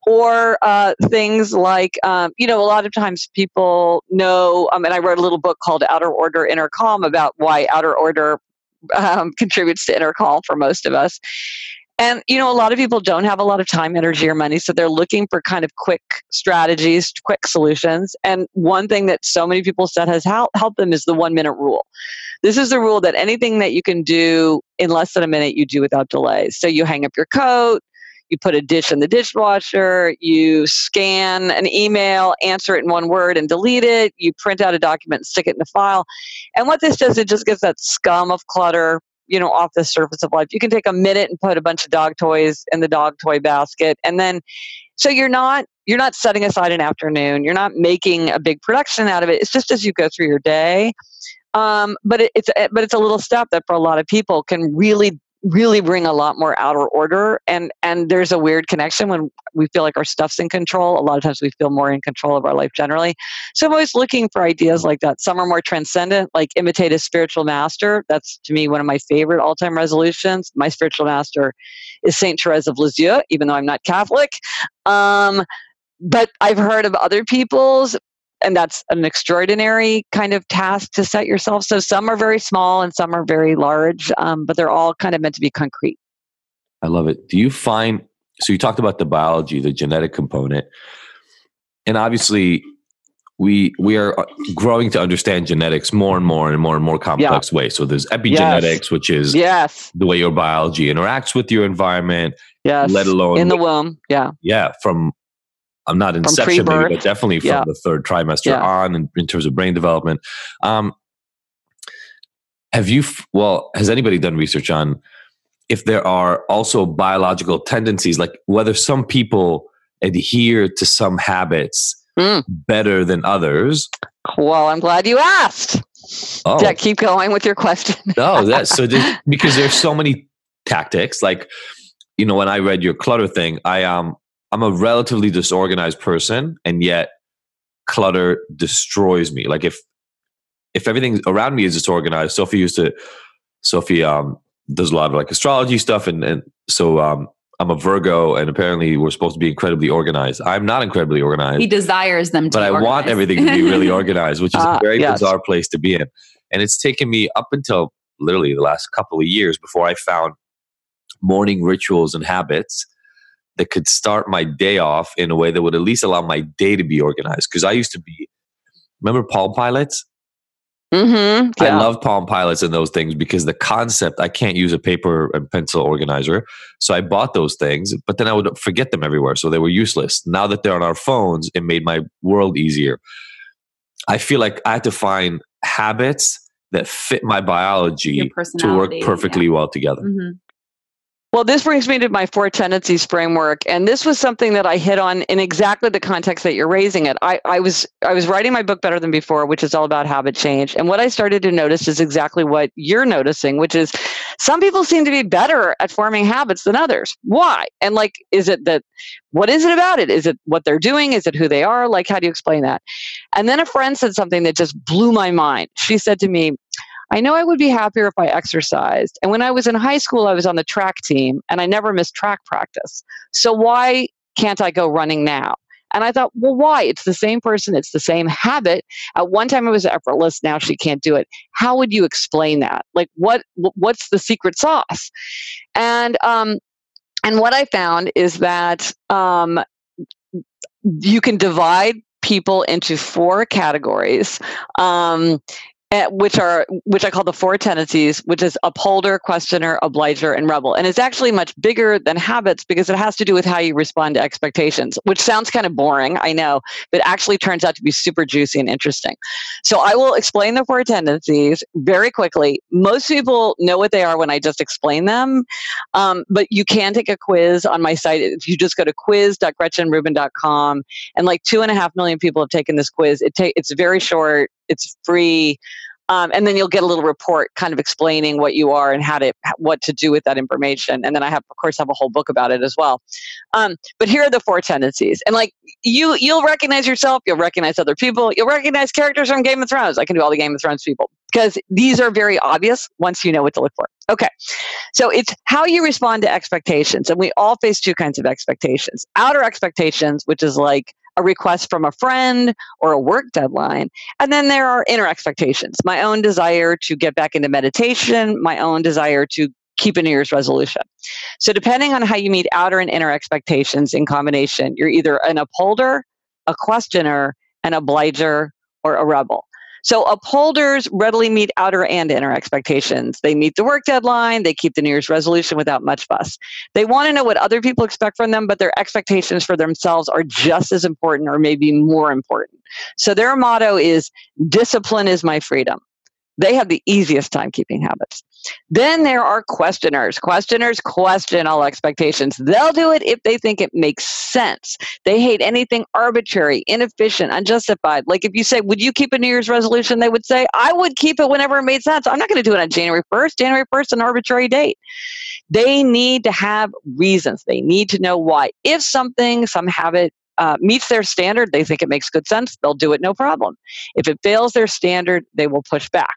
or things like, a lot of times people know, and I wrote a little book called Outer Order, Inner Calm about why outer order contributes to inner calm for most of us. And, a lot of people don't have a lot of time, energy, or money, so they're looking for kind of quick strategies, quick solutions. And one thing that so many people said has helped them is the 1-minute rule. This is the rule that anything that you can do in less than a minute, you do without delay. So you hang up your coat, you put a dish in the dishwasher, you scan an email, answer it in 1 word and delete it, you print out a document and stick it in a file. And what this does, it just gets that scum of clutter, off the surface of life. You can take a minute and put a bunch of dog toys in the dog toy basket. And then, so you're not setting aside an afternoon. You're not making a big production out of it. It's just as you go through your day. But it's a little step that for a lot of people can really bring a lot more outer order. And there's a weird connection when we feel like our stuff's in control. A lot of times we feel more in control of our life generally. So I'm always looking for ideas like that. Some are more transcendent, like imitate a spiritual master. That's, to me, one of my favorite all-time resolutions. My spiritual master is Saint Therese of Lisieux, even though I'm not Catholic. But I've heard of other people's, and that's an extraordinary kind of task to set yourself. So some are very small and some are very large, but they're all kind of meant to be concrete. I love it. Do you find, so you talked about the biology, the genetic component, and obviously we are growing to understand genetics more and more in more and more complex ways. So there's epigenetics, which is the way your biology interacts with your environment, let alone in the womb. Yeah. From, I'm not inception, maybe, but definitely from the 3rd trimester on in terms of brain development. Has anybody done research on if there are also biological tendencies, like whether some people adhere to some habits better than others? Well, I'm glad you asked. Oh. Yeah, keep going with your question. Because there's so many tactics. Like, when I read your clutter thing, I'm a relatively disorganized person, and yet clutter destroys me. Like if everything around me is disorganized, Sophie does a lot of like astrology stuff, and so I'm a Virgo, and apparently we're supposed to be incredibly organized. I'm not incredibly organized. He desires them to but be I organized. Want everything to be really organized, which is a very bizarre place to be in. And it's taken me up until literally the last couple of years before I found morning rituals and habits that could start my day off in a way that would at least allow my day to be organized. Because I used to be, remember Palm Pilots? Mm-hmm. Yeah. I love Palm Pilots and those things because the concept, I can't use a paper and pencil organizer. So I bought those things, but then I would forget them everywhere. So they were useless. Now that they're on our phones, it made my world easier. I feel like I had to find habits that fit my biology to work perfectly well together. Mm-hmm. Well, this brings me to my 4 tendencies framework. And this was something that I hit on in exactly the context that you're raising it. I was writing my book Better Than Before, which is all about habit change. And what I started to notice is exactly what you're noticing, which is some people seem to be better at forming habits than others. Why? And what is it about it? Is it what they're doing? Is it who they are? Like, how do you explain that? And then a friend said something that just blew my mind. She said to me, I know I would be happier if I exercised. And when I was in high school, I was on the track team and I never missed track practice. So why can't I go running now? And I thought, well, why? It's the same person. It's the same habit. At one time it was effortless. Now she can't do it. How would you explain that? Like, what's the secret sauce? And what I found is that you can divide people into 4 categories. Which I call the 4 tendencies, which is upholder, questioner, obliger, and rebel. And it's actually much bigger than habits because it has to do with how you respond to expectations, which sounds kind of boring, I know, but actually turns out to be super juicy and interesting. So I will explain the 4 tendencies very quickly. Most people know what they are when I just explain them, but you can take a quiz on my site. If you just go to quiz.gretchenrubin.com, and like 2.5 million people have taken this quiz. It's very short. It's free. And then you'll get a little report kind of explaining what you are and what to do with that information. And then I have a whole book about it as well. But here are the 4 tendencies. And like you'll recognize yourself, you'll recognize other people, you'll recognize characters from Game of Thrones. I can do all the Game of Thrones people. because these are very obvious once you know what to look for. Okay. So it's how you respond to expectations. And we all face two kinds of expectations. Outer expectations, which is like a request from a friend or a work deadline. And then there are inner expectations, my own desire to get back into meditation, my own desire to keep a New Year's resolution. So depending on how you meet outer and inner expectations in combination, you're either an upholder, a questioner, an obliger, or a rebel. So upholders readily meet outer and inner expectations. They meet the work deadline. They keep the New Year's resolution without much fuss. They want to know what other people expect from them, but their expectations for themselves are just as important or maybe more important. So their motto is, discipline is my freedom. They have the easiest time keeping habits. Then there are questioners. Questioners question all expectations. They'll do it if they think it makes sense. They hate anything arbitrary, inefficient, unjustified. Like if you say, would you keep a New Year's resolution? They would say, I would keep it whenever it made sense. I'm not going to do it on January 1st. January 1st, an arbitrary date. They need to have reasons. They need to know why. If some habit meets their standard, they think it makes good sense, they'll do it no problem. If it fails their standard, they will push back.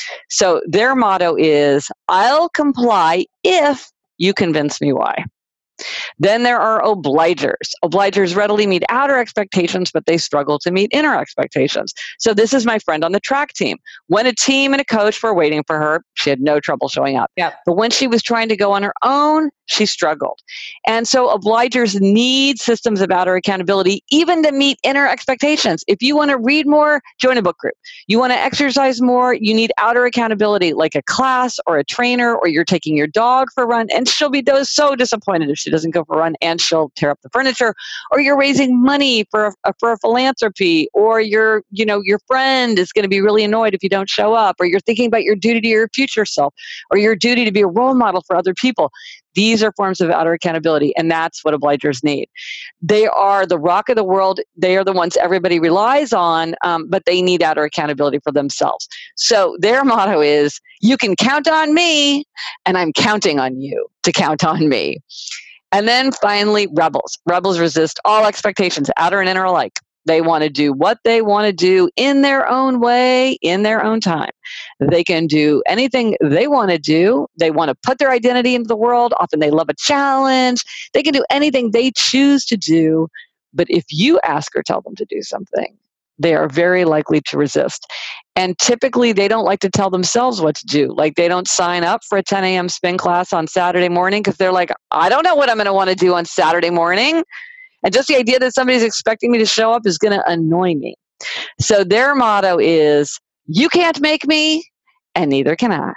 So their motto is, I'll comply if you convince me why. Then there are obligers. Obligers readily meet outer expectations, but they struggle to meet inner expectations. So this is my friend on the track team. When a team and a coach were waiting for her, she had no trouble showing up. Yep. But when she was trying to go on her own, she struggled. And so obligers need systems of outer accountability, even to meet inner expectations. If you want to read more, join a book group. You want to exercise more, you need outer accountability, like a class or a trainer, or you're taking your dog for a run, and she'll be so disappointed if she doesn't go for a run, and she'll tear up the furniture. Or you're raising money for a philanthropy, or your friend is going to be really annoyed if you don't show up, or you're thinking about your duty to your future self, or your duty to be a role model for other people. These are forms of outer accountability, and that's what obligers need. They are the rock of the world. They are the ones everybody relies on, but they need outer accountability for themselves. So their motto is, you can count on me, and I'm counting on you to count on me. And then finally, rebels. Rebels resist all expectations, outer and inner alike. They want to do what they want to do in their own way, in their own time. They can do anything they want to do. They want to put their identity into the world. Often they love a challenge. They can do anything they choose to do. But if you ask or tell them to do something, they are very likely to resist. And typically, they don't like to tell themselves what to do. Like, they don't sign up for a 10 a.m. spin class on Saturday morning because they're like, I don't know what I'm going to want to do on Saturday morning. And just the idea that somebody's expecting me to show up is going to annoy me. So their motto is, you can't make me, and neither can I.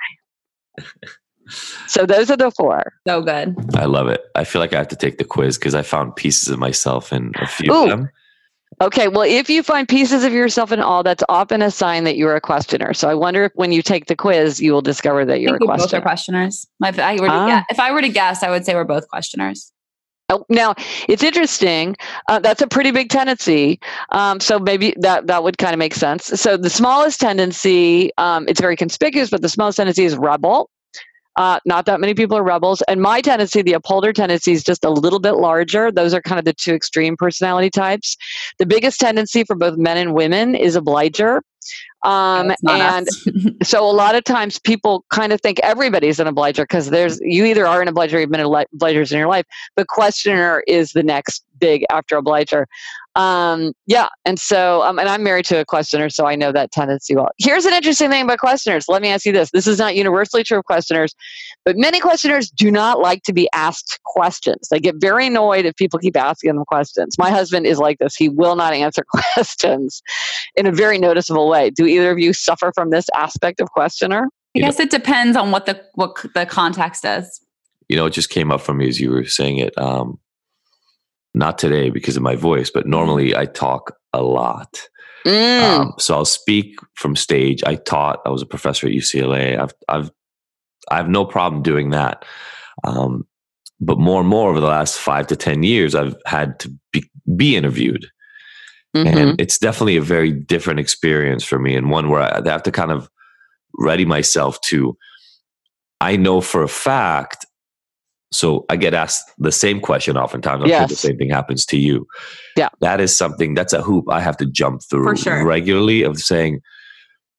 So those are the four. So good. I love it. I feel like I have to take the quiz because I found pieces of myself in a few of them. Okay, well, if you find pieces of yourself in all, that's often a sign that you're a questioner. So I wonder if when you take the quiz, you will discover that you're a questioner. Both are questioners. If I were to guess, I would say we're both questioners. Oh, now, it's interesting. That's a pretty big tendency. So maybe that would kind of make sense. So the smallest tendency, it's very conspicuous, but the smallest tendency is rebel. Not that many people are rebels. And my tendency, the upholder tendency, is just a little bit larger. Those are kind of the two extreme personality types. The biggest tendency for both men and women is obliger. And so a lot of times people kind of think everybody's an obliger because you either are an obliger or you've been obligers in your life, but questioner is the next big after obliger. And so, and I'm married to a questioner, so I know that tendency well. Here's an interesting thing about questioners. Let me ask you this. This is not universally true of questioners, but many questioners do not like to be asked questions. They get very annoyed if people keep asking them questions. My husband is like this. He will not answer questions in a very noticeable way. Do either of you suffer from this aspect of questioner? I guess it depends on what the context is. It just came up for me as you were saying it. Not today because of my voice, but normally I talk a lot. So I'll speak from stage. I was a professor at UCLA. I have no problem doing that. But more and more over the last 5 to 10 years, I've had to be interviewed. Mm-hmm. And it's definitely a very different experience for me, and one where I have to kind of ready myself to, I know for a fact. So I get asked the same question oftentimes. I'm sure the same thing happens to you. Yeah. That is something, that's a hoop I have to jump through regularly, of saying,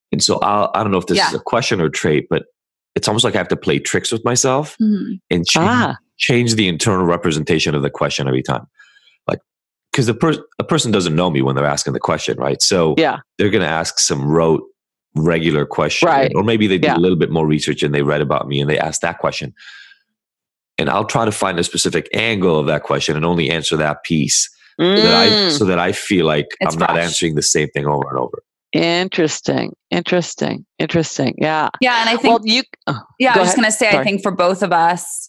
And so I don't know if this Yeah. is a question or trait, but it's almost like I have to play tricks with myself Mhm. and change the internal representation of the question every time. Like, because a person doesn't know me when they're asking the question, right? So they're going to ask some rote, regular question, Right. or maybe they do a little bit more research and they read about me and they ask that question. And I'll try to find a specific angle of that question and only answer that piece so that I feel like It's I'm not fresh. answering the same thing over and over. Interesting. Yeah. Yeah. And I think, Well, I was just going to say, I think for both of us,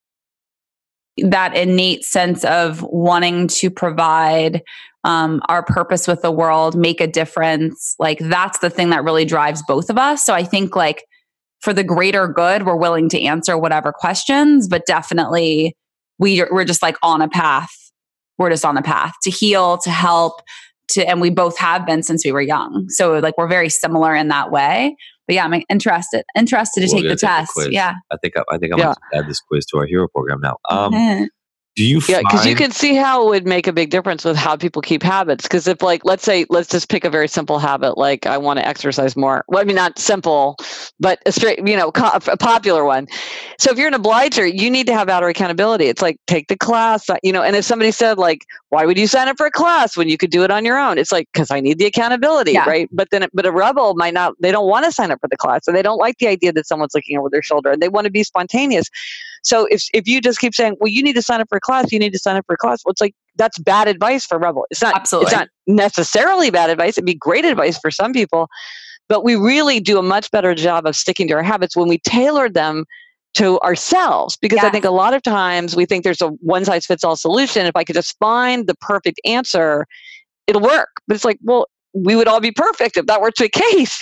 that innate sense of wanting to provide our purpose with the world, make a difference, like that's the thing that really drives both of us. So I think like for the greater good, we're willing to answer whatever questions, but definitely we're just like on a path. We're just on a path to heal, to help, and we both have been since we were young. So like we're very similar in that way. But yeah, I'm interested to take the test. Yeah. I think I'm going to add this quiz to our hero program now. Do you find... because you can see how it would make a big difference with how people keep habits. Because if like, let's just pick a very simple habit, like I want to exercise more. Well, I mean, not simple, but a straight, a popular one. So if you're an obliger, you need to have outer accountability. It's like, take the class, and if somebody said like, why would you sign up for a class when you could do it on your own? It's like, because I need the accountability, right? But a rebel might not, they don't want to sign up for the class, or they don't like the idea that someone's looking over their shoulder, and they want to be spontaneous. So if you just keep saying, well, you need to sign up for a class, well, it's like, that's bad advice for rebel. It's not, It's not necessarily bad advice. It'd be great advice for some people, but we really do a much better job of sticking to our habits when we tailor them to ourselves. Because I think a lot of times we think there's a one size fits all solution. If I could just find the perfect answer, it'll work. But it's like, well, we would all be perfect if that were the case.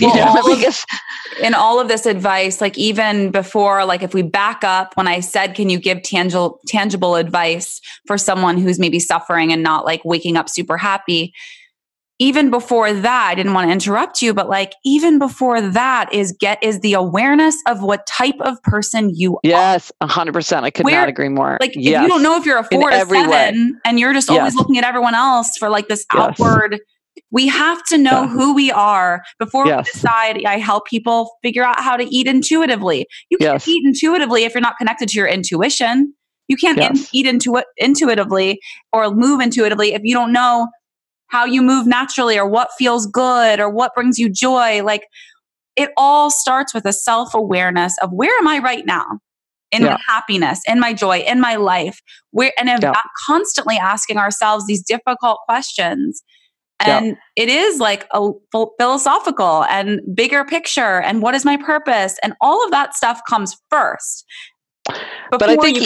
In all of this advice, like even before, like if we back up, when I said, can you give tangible advice for someone who's maybe suffering and not like waking up super happy? Even before that, I didn't want to interrupt you, but like even before that is the awareness of what type of person you are. Yes, 100%. I could not agree more. Like if you don't know if you're a 4 to 7 and you're just always looking at everyone else for like this outward, we have to know who we are before we decide. I help people figure out how to eat intuitively. You can't eat intuitively if you're not connected to your intuition. You can't eat intuitively or move intuitively if you don't know how you move naturally or what feels good or what brings you joy. Like it all starts with a self-awareness of where am I right now in my happiness, in my joy, in my life, constantly asking ourselves these difficult questions. And it is like a philosophical and bigger picture. And what is my purpose? And all of that stuff comes first. But I think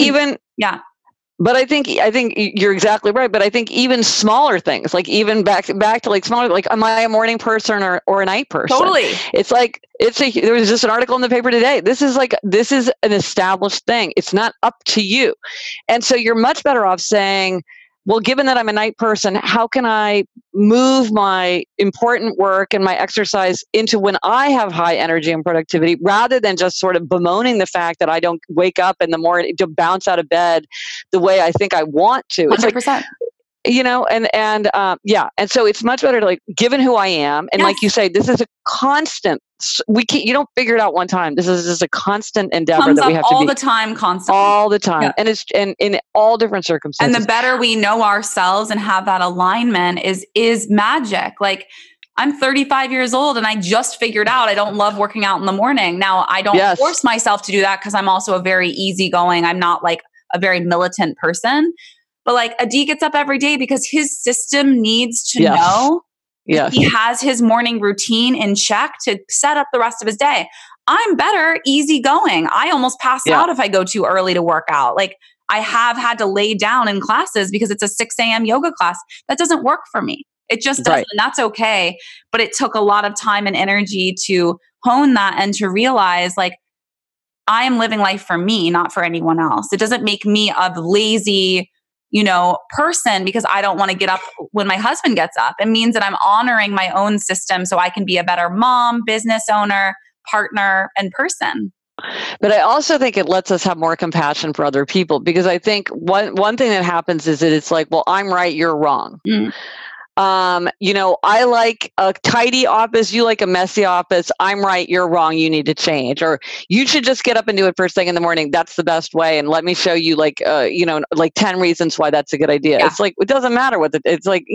But I think you're exactly right. But I think even smaller things, like even back to like smaller, like am I a morning person or a night person? Totally. It's like there was just an article in the paper today. This is an established thing. It's not up to you, and so you're much better off saying, well, given that I'm a night person, how can I move my important work and my exercise into when I have high energy and productivity, rather than just sort of bemoaning the fact that I don't wake up in the morning to bounce out of bed the way I think I want to. It's 100%. like, and so it's much better to like, given who I am, and like you say, this is a constant. You don't figure it out one time. This is just a constant endeavor that we have to be all the time, constantly, all the time, and it's in all different circumstances. And the better we know ourselves and have that alignment is magic. Like I'm 35 years old and I just figured out I don't love working out in the morning. Now I don't force myself to do that because I'm also a very easygoing. I'm not like a very militant person. But like Adi gets up every day because his system needs to know he has his morning routine in check to set up the rest of his day. I'm better easygoing. I almost pass out if I go too early to work out. Like I have had to lay down in classes because it's a 6 a.m. yoga class. That doesn't work for me. It just doesn't, and that's okay. But it took a lot of time and energy to hone that and to realize like I am living life for me, not for anyone else. It doesn't make me a lazy person because I don't want to get up when my husband gets up. It means that I'm honoring my own system so I can be a better mom, business owner, partner, and person. But I also think it lets us have more compassion for other people, because I think one thing that happens is that it's like, well, I'm right, you're wrong. I like a tidy office. You like a messy office. I'm right. You're wrong. You need to change. Or you should just get up and do it first thing in the morning. That's the best way. And let me show you like 10 reasons why that's a good idea. Yeah. It's like, it doesn't matter what it's like,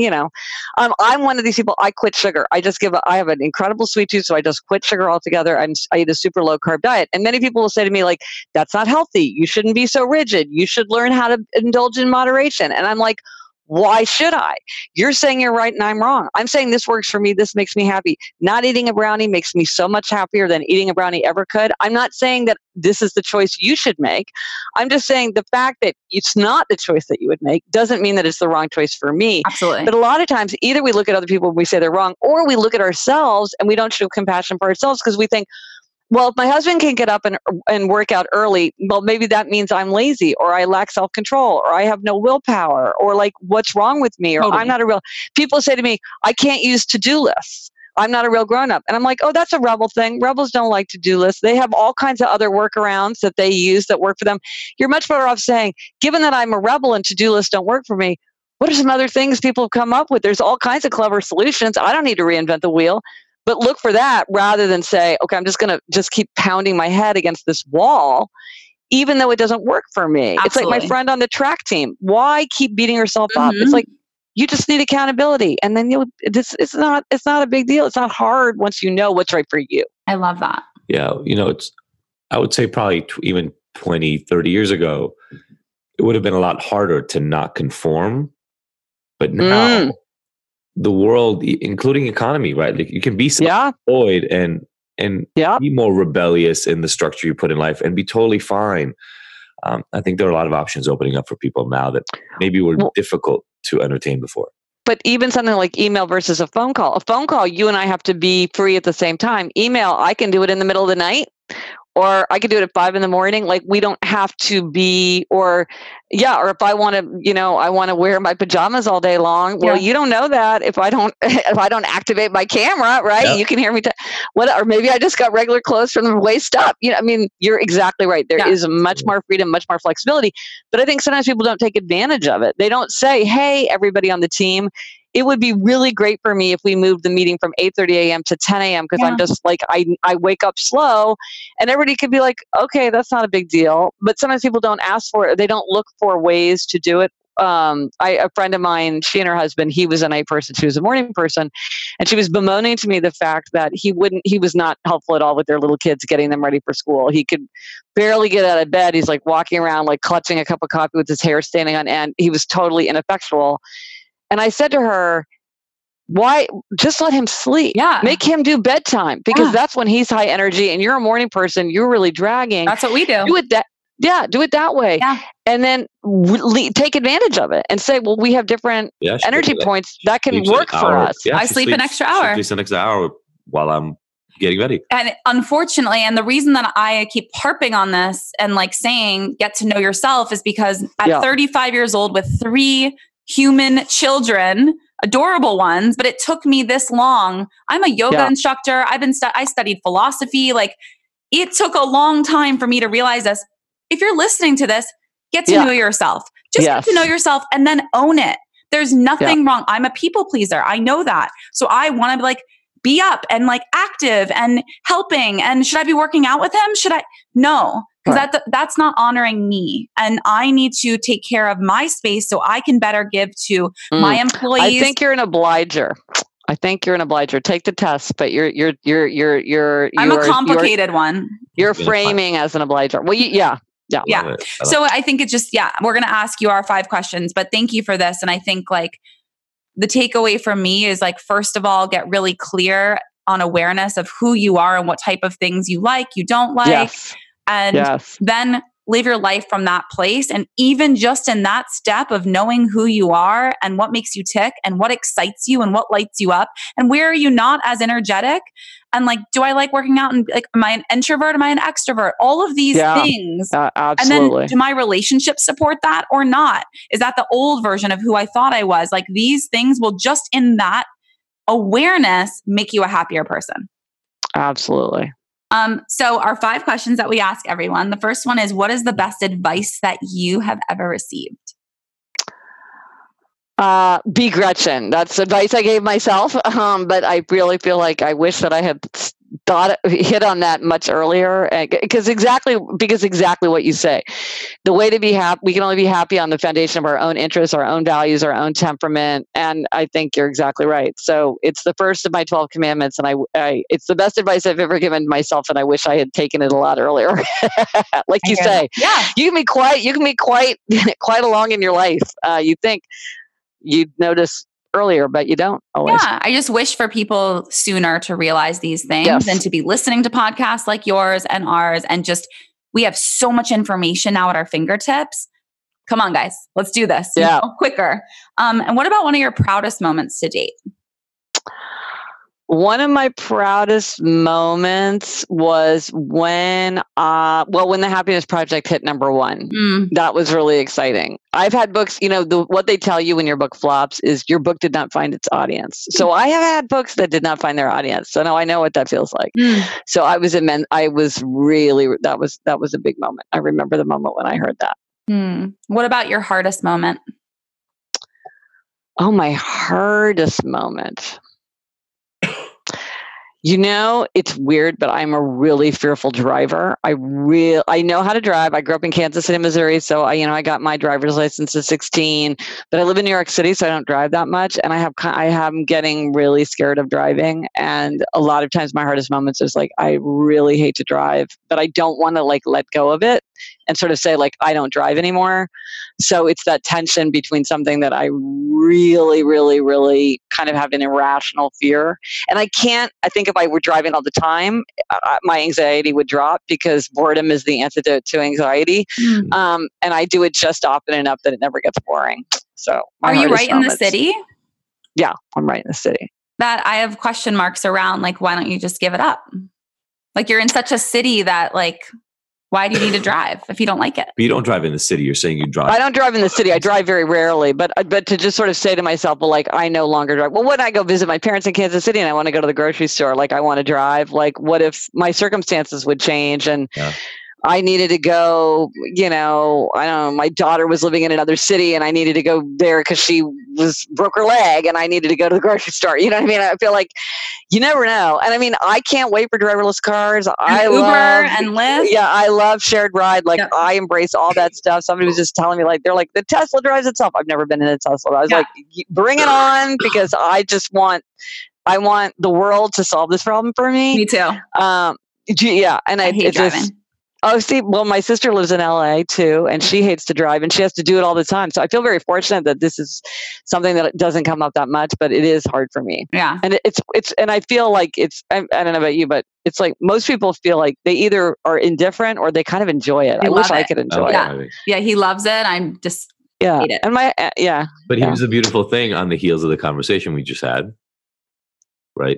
I'm one of these people. I quit sugar. I have an incredible sweet tooth. So I just quit sugar altogether. I eat a super low carb diet. And many people will say to me like, that's not healthy. You shouldn't be so rigid. You should learn how to indulge in moderation. And I'm like, why should I? You're saying you're right and I'm wrong. I'm saying this works for me. This makes me happy. Not eating a brownie makes me so much happier than eating a brownie ever could. I'm not saying that this is the choice you should make. I'm just saying the fact that it's not the choice that you would make doesn't mean that it's the wrong choice for me. Absolutely. But a lot of times, either we look at other people and we say they're wrong, or we look at ourselves and we don't show compassion for ourselves because we think, well, if my husband can get up and work out early, well, maybe that means I'm lazy or I lack self-control or I have no willpower or like what's wrong with me or Totally. I'm not a real, people say to me, I can't use to-do lists. I'm not a real grown-up. And I'm like, oh, that's a rebel thing. Rebels don't like to-do lists. They have all kinds of other workarounds that they use that work for them. You're much better off saying, given that I'm a rebel and to-do lists don't work for me, what are some other things people have come up with? There's all kinds of clever solutions. I don't need to reinvent the wheel. But look for that rather than say, okay, I'm just going to just keep pounding my head against this wall, even though it doesn't work for me. Absolutely. It's like my friend on the track team. Why keep beating herself up? It's like, you just need accountability. And then it's not a big deal. It's not hard once you know what's right for you. I love that. Yeah. I would say probably even 20, 30 years ago, it would have been a lot harder to not conform. But now the world, including economy, right? Like you can be self-employed and be more rebellious in the structure you put in life and be totally fine. I think there are a lot of options opening up for people now that maybe were difficult to entertain before. But even something like email versus a phone call. A phone call, you and I have to be free at the same time. Email, I can do it in the middle of the night. Or I could do it at 5 a.m. Like we don't have to be, or if I want to, I want to wear my pajamas all day long. Well, you don't know that if I don't activate my camera, right? Yep. You can hear me. Or maybe I just got regular clothes from the waist up. You're exactly right. There is much more freedom, much more flexibility. But I think sometimes people don't take advantage of it. They don't say, hey, everybody on the team, it would be really great for me if we moved the meeting from 8:30 a.m. to 10 a.m. because I'm just like, I wake up slow and everybody could be like, okay, that's not a big deal. But sometimes people don't ask for it. They don't look for ways to do it. A friend of mine, she and her husband, he was a night person, she was a morning person. And she was bemoaning to me the fact that he was not helpful at all with their little kids, getting them ready for school. He could barely get out of bed. He's like walking around, like clutching a cup of coffee with his hair standing on end. He was totally ineffectual. And I said to her, why just let him sleep? Yeah. Make him do bedtime because that's when he's high energy and you're a morning person. You're really dragging. That's what we do. Do it that way. Yeah. And then take advantage of it and say, well, we have different energy points that can work for us. Yeah, I sleep an extra hour. Sleep an extra hour while I'm getting ready. And unfortunately, and the reason that I keep harping on this and like saying, get to know yourself is because at 35 years old with 3 human children, adorable ones, but it took me this long. I'm a yoga instructor. I studied philosophy. Like it took a long time for me to realize this. If you're listening to this, get to know yourself. Just get to know yourself and then own it. There's nothing wrong. I'm a people pleaser. I know that. So I want to be like, be up and like active and helping. And should I be working out with him? Should I? No. Because that's not honoring me. And I need to take care of my space so I can better give to my employees. I think you're an obliger. Take the test, but I'm a complicated one. You're framing as an obliger. Well, yeah. So I think it's just, we're going to ask you our 5 questions, but thank you for this. And I think like the takeaway from me is like, first of all, get really clear on awareness of who you are and what type of things you like, you don't like. Yes. And then live your life from that place. And even just in that step of knowing who you are and what makes you tick and what excites you and what lights you up and where are you not as energetic? And like, do I like working out? And like, am I an introvert? Am I an extrovert? All of these things. Absolutely. And then do my relationships support that or not? Is that the old version of who I thought I was? Like these things will just in that awareness make you a happier person. Absolutely. So our 5 questions that we ask everyone. The first one is, what is the best advice that you have ever received? Be Gretchen. That's advice I gave myself. But I really feel like I wish that I had hit on that much earlier. Because exactly what you say, the way to be happy, we can only be happy on the foundation of our own interests, our own values, our own temperament. And I think you're exactly right. So it's the first of my 12 commandments, and I it's the best advice I've ever given myself, and I wish I had taken it a lot earlier. Like you say, yeah, you can be quite along in your life. You think you'd notice earlier, but you don't always. Yeah, I just wish for people sooner to realize these things and to be listening to podcasts like yours and ours. And just, we have so much information now at our fingertips. Come on, guys, let's do this quicker. And what about one of your proudest moments to date? One of my proudest moments was when the Happiness Project hit number 1. That was really exciting. I've had books, what they tell you when your book flops is your book did not find its audience. So I have had books that did not find their audience. So now I know what that feels like. So that was a big moment. I remember the moment when I heard that. What about your hardest moment? Oh, my hardest moment. It's weird, but I'm a really fearful driver. I know how to drive. I grew up in Kansas City, Missouri. So I got my driver's license at 16, but I live in New York City, so I don't drive that much. And I'm getting really scared of driving. And a lot of times my hardest moments is like, I really hate to drive, but I don't want to let go of it and sort of say I don't drive anymore. So it's that tension between something that I really, really, really kind of have an irrational fear. And I think if I were driving all the time, my anxiety would drop because boredom is the antidote to anxiety. And I do it just often enough that it never gets boring. So are you right in the city? Yeah, I'm right in the city. That I have question marks around, why don't you just give it up? You're in such a city that why do you need to drive if you don't like it? But you don't drive in the city. You're saying you drive. I don't drive in the city. I drive very rarely. But to just sort of say to myself, I no longer drive. Well, when I go visit my parents in Kansas City and I want to go to the grocery store, I want to drive. What if my circumstances would change and I needed to go, I don't know, my daughter was living in another city and I needed to go there because she broke her leg and I needed to go to the grocery store. You know what I mean? I feel like you never know. And I mean, I can't wait for driverless cars. I Uber love and Lyft. Yeah, I love shared ride. I embrace all that stuff. Somebody was just telling me, they're like, the Tesla drives itself. I've never been in a Tesla. I was like, bring it on, because I want the world to solve this problem for me. Me too. Yeah. And I hate driving. Oh, see, well, my sister lives in LA too, and she hates to drive and she has to do it all the time. So I feel very fortunate that this is something that doesn't come up that much, but it is hard for me. Yeah. And and I feel like I don't know about you, but it's like most people feel like they either are indifferent or they kind of enjoy it. I wish I could enjoy it. Yeah. He loves it. I'm just hate it. And But here's the beautiful thing on the heels of the conversation we just had, right?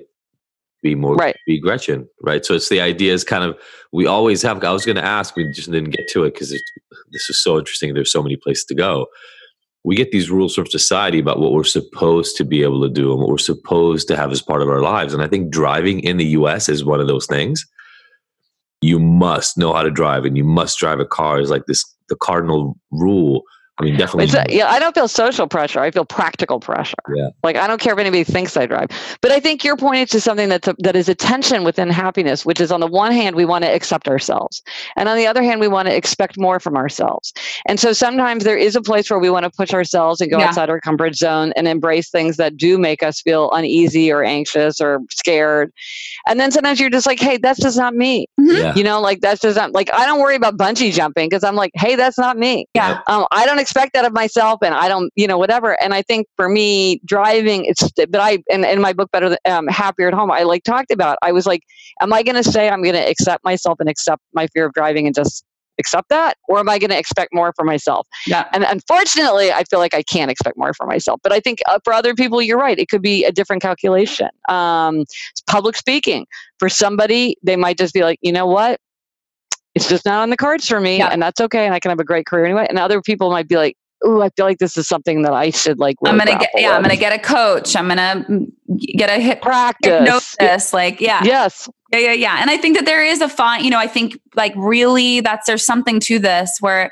Be Gretchen, right? So it's the idea is kind of, we always have, I was going to ask, we just didn't get to it because this is so interesting. There's so many places to go. We get these rules from society about what we're supposed to be able to do and what we're supposed to have as part of our lives. And I think driving in the US is one of those things. You must know how to drive and you must drive a car is the cardinal rule. I mean, definitely. I don't feel social pressure. I feel practical pressure. Yeah. I don't care if anybody thinks I drive. But I think you're pointing to something that is a tension within happiness, which is on the one hand, we want to accept ourselves. And on the other hand, we want to expect more from ourselves. And so sometimes there is a place where we want to push ourselves and go outside our comfort zone and embrace things that do make us feel uneasy or anxious or scared. And then sometimes you're just like, hey, that's just not me. Yeah. That's just not, I don't worry about bungee jumping because I'm like, hey, that's not me. Yeah. I don't expect that of myself and I don't, whatever. And I think for me driving, in my book, Happier at Home, I talked about, I was like, am I going to say I'm going to accept myself and accept my fear of driving and just accept that? Or am I going to expect more for myself? Yeah. And unfortunately, I feel like I can't expect more for myself. But I think for other people, you're right. It could be a different calculation. Public speaking. For somebody, they might just be like, you know what? It's just not on the cards for me. And that's okay. And I can have a great career anyway. And other people might be like, oh, I feel like this is something that I should really I'm going to get a coach. I'm going to get a hypnosis. Yes. Yeah. And I think that there is a fine, I think really there's something to this where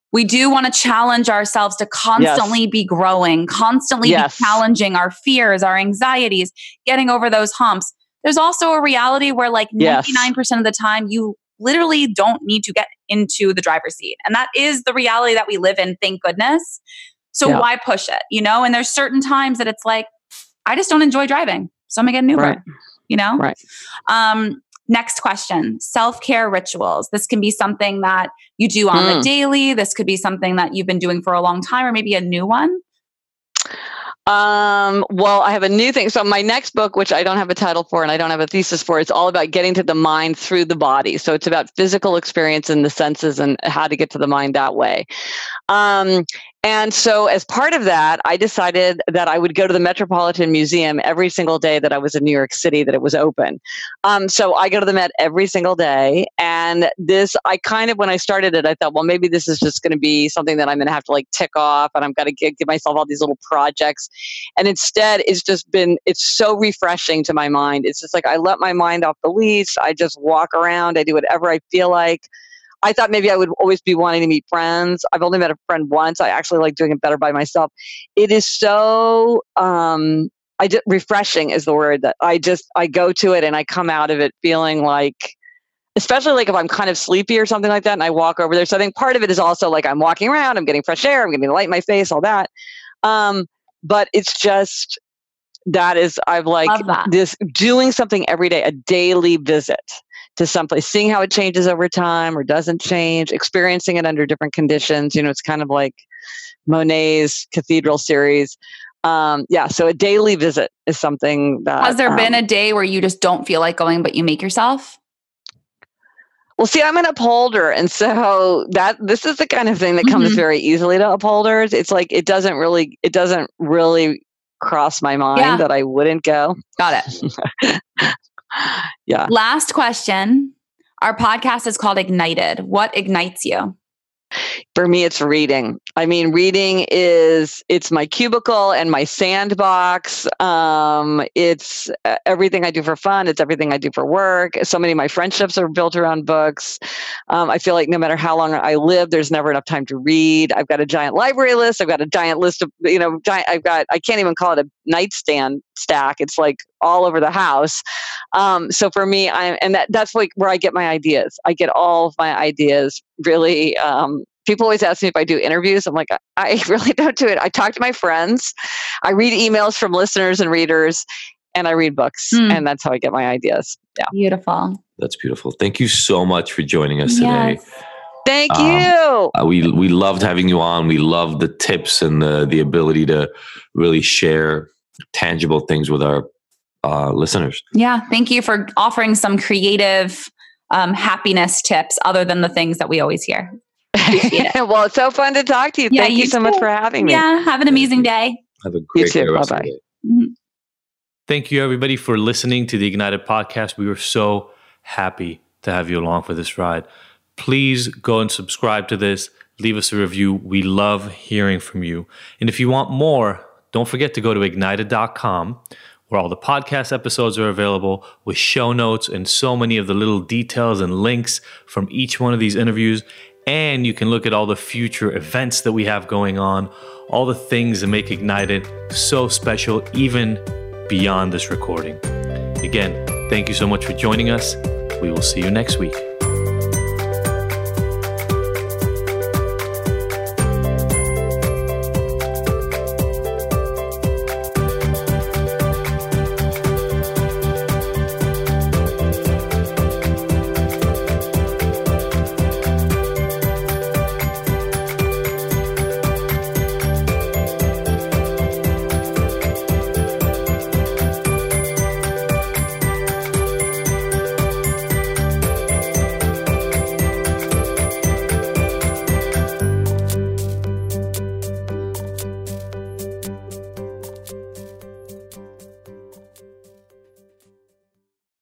we do want to challenge ourselves to constantly be growing, constantly be challenging our fears, our anxieties, getting over those humps. There's also a reality where like 99% of the time you literally don't need to get into the driver's seat. And that is the reality that we live in, thank goodness. So why push it, you know? And there's certain times that it's like, I just don't enjoy driving. So I'm gonna get an Uber, you know? Right. Next question, self-care rituals. This can be something that you do on the daily. This could be something that you've been doing for a long time, or maybe a new one. Well, I have a new thing. So my next book, which I don't have a title for and I don't have a thesis for, it's all about getting to the mind through the body. So it's about physical experience in the senses and how to get to the mind that way. And so as part of that, I decided that I would go to the Metropolitan Museum every single day that I was in New York City, that it was open. So I go to the Met every single day. And this, I kind of, when I started it, I thought, well, maybe this is just going to be something that I'm going to have to like tick off, and I'm going to give myself all these little projects. And instead, it's just been, it's so refreshing to my mind. It's just like, I let my mind off the leash. I just walk around. I do whatever I feel like. I thought maybe I would always be wanting to meet friends. I've only met a friend once. I actually like doing it better by myself. It is so refreshing is the word that I go to it and I come out of it feeling like, especially like if I'm kind of sleepy or something like that and I walk over there. So I think part of it is also like I'm walking around, I'm getting fresh air, I'm getting light in my face, all that. But it's just, I've like this doing something every day, a daily visit to someplace, seeing how it changes over time or doesn't change, experiencing it under different conditions. You know, it's kind of like Monet's Cathedral series. So a daily visit is something that... Has there been a day where you just don't feel like going, but you make yourself? Well, see, I'm an upholder. And so this is the kind of thing that comes very easily to upholders. It's like, it doesn't really cross my mind that I wouldn't go. Got it. Yeah. Last question. Our podcast is called Ignited. What ignites you? For me, it's reading. I mean, reading it's my cubicle and my sandbox. It's everything I do for fun. It's everything I do for work. So many of my friendships are built around books. I feel like no matter how long I live, there's never enough time to read. I've got a giant library list. I've got a giant list of, I can't even call it a nightstand stack. It's like all over the house. So for me, that's like where I get my ideas. I get all of my ideas really, people always ask me if I do interviews. I'm like, I really don't do it. I talk to my friends. I read emails from listeners and readers, and I read books. And that's how I get my ideas. Yeah. Beautiful. That's beautiful. Thank you so much for joining us today. Thank you. We loved having you on. We loved the tips and the ability to really share tangible things with our listeners. Yeah. Thank you for offering some creative happiness tips other than the things that we always hear. Well, it's so fun to talk to you. Thank you so much for having me. Yeah. Have an amazing day. Have a great day. Bye-bye. Thank you, everybody, for listening to the Ignited podcast. We were so happy to have you along for this ride. Please go and subscribe to this. Leave us a review. We love hearing from you. And if you want more, don't forget to go to ignited.com, where all the podcast episodes are available with show notes and so many of the little details and links from each one of these interviews. And you can look at all the future events that we have going on, all the things that make Ignited so special, even beyond this recording. Again, thank you so much for joining us. We will see you next week.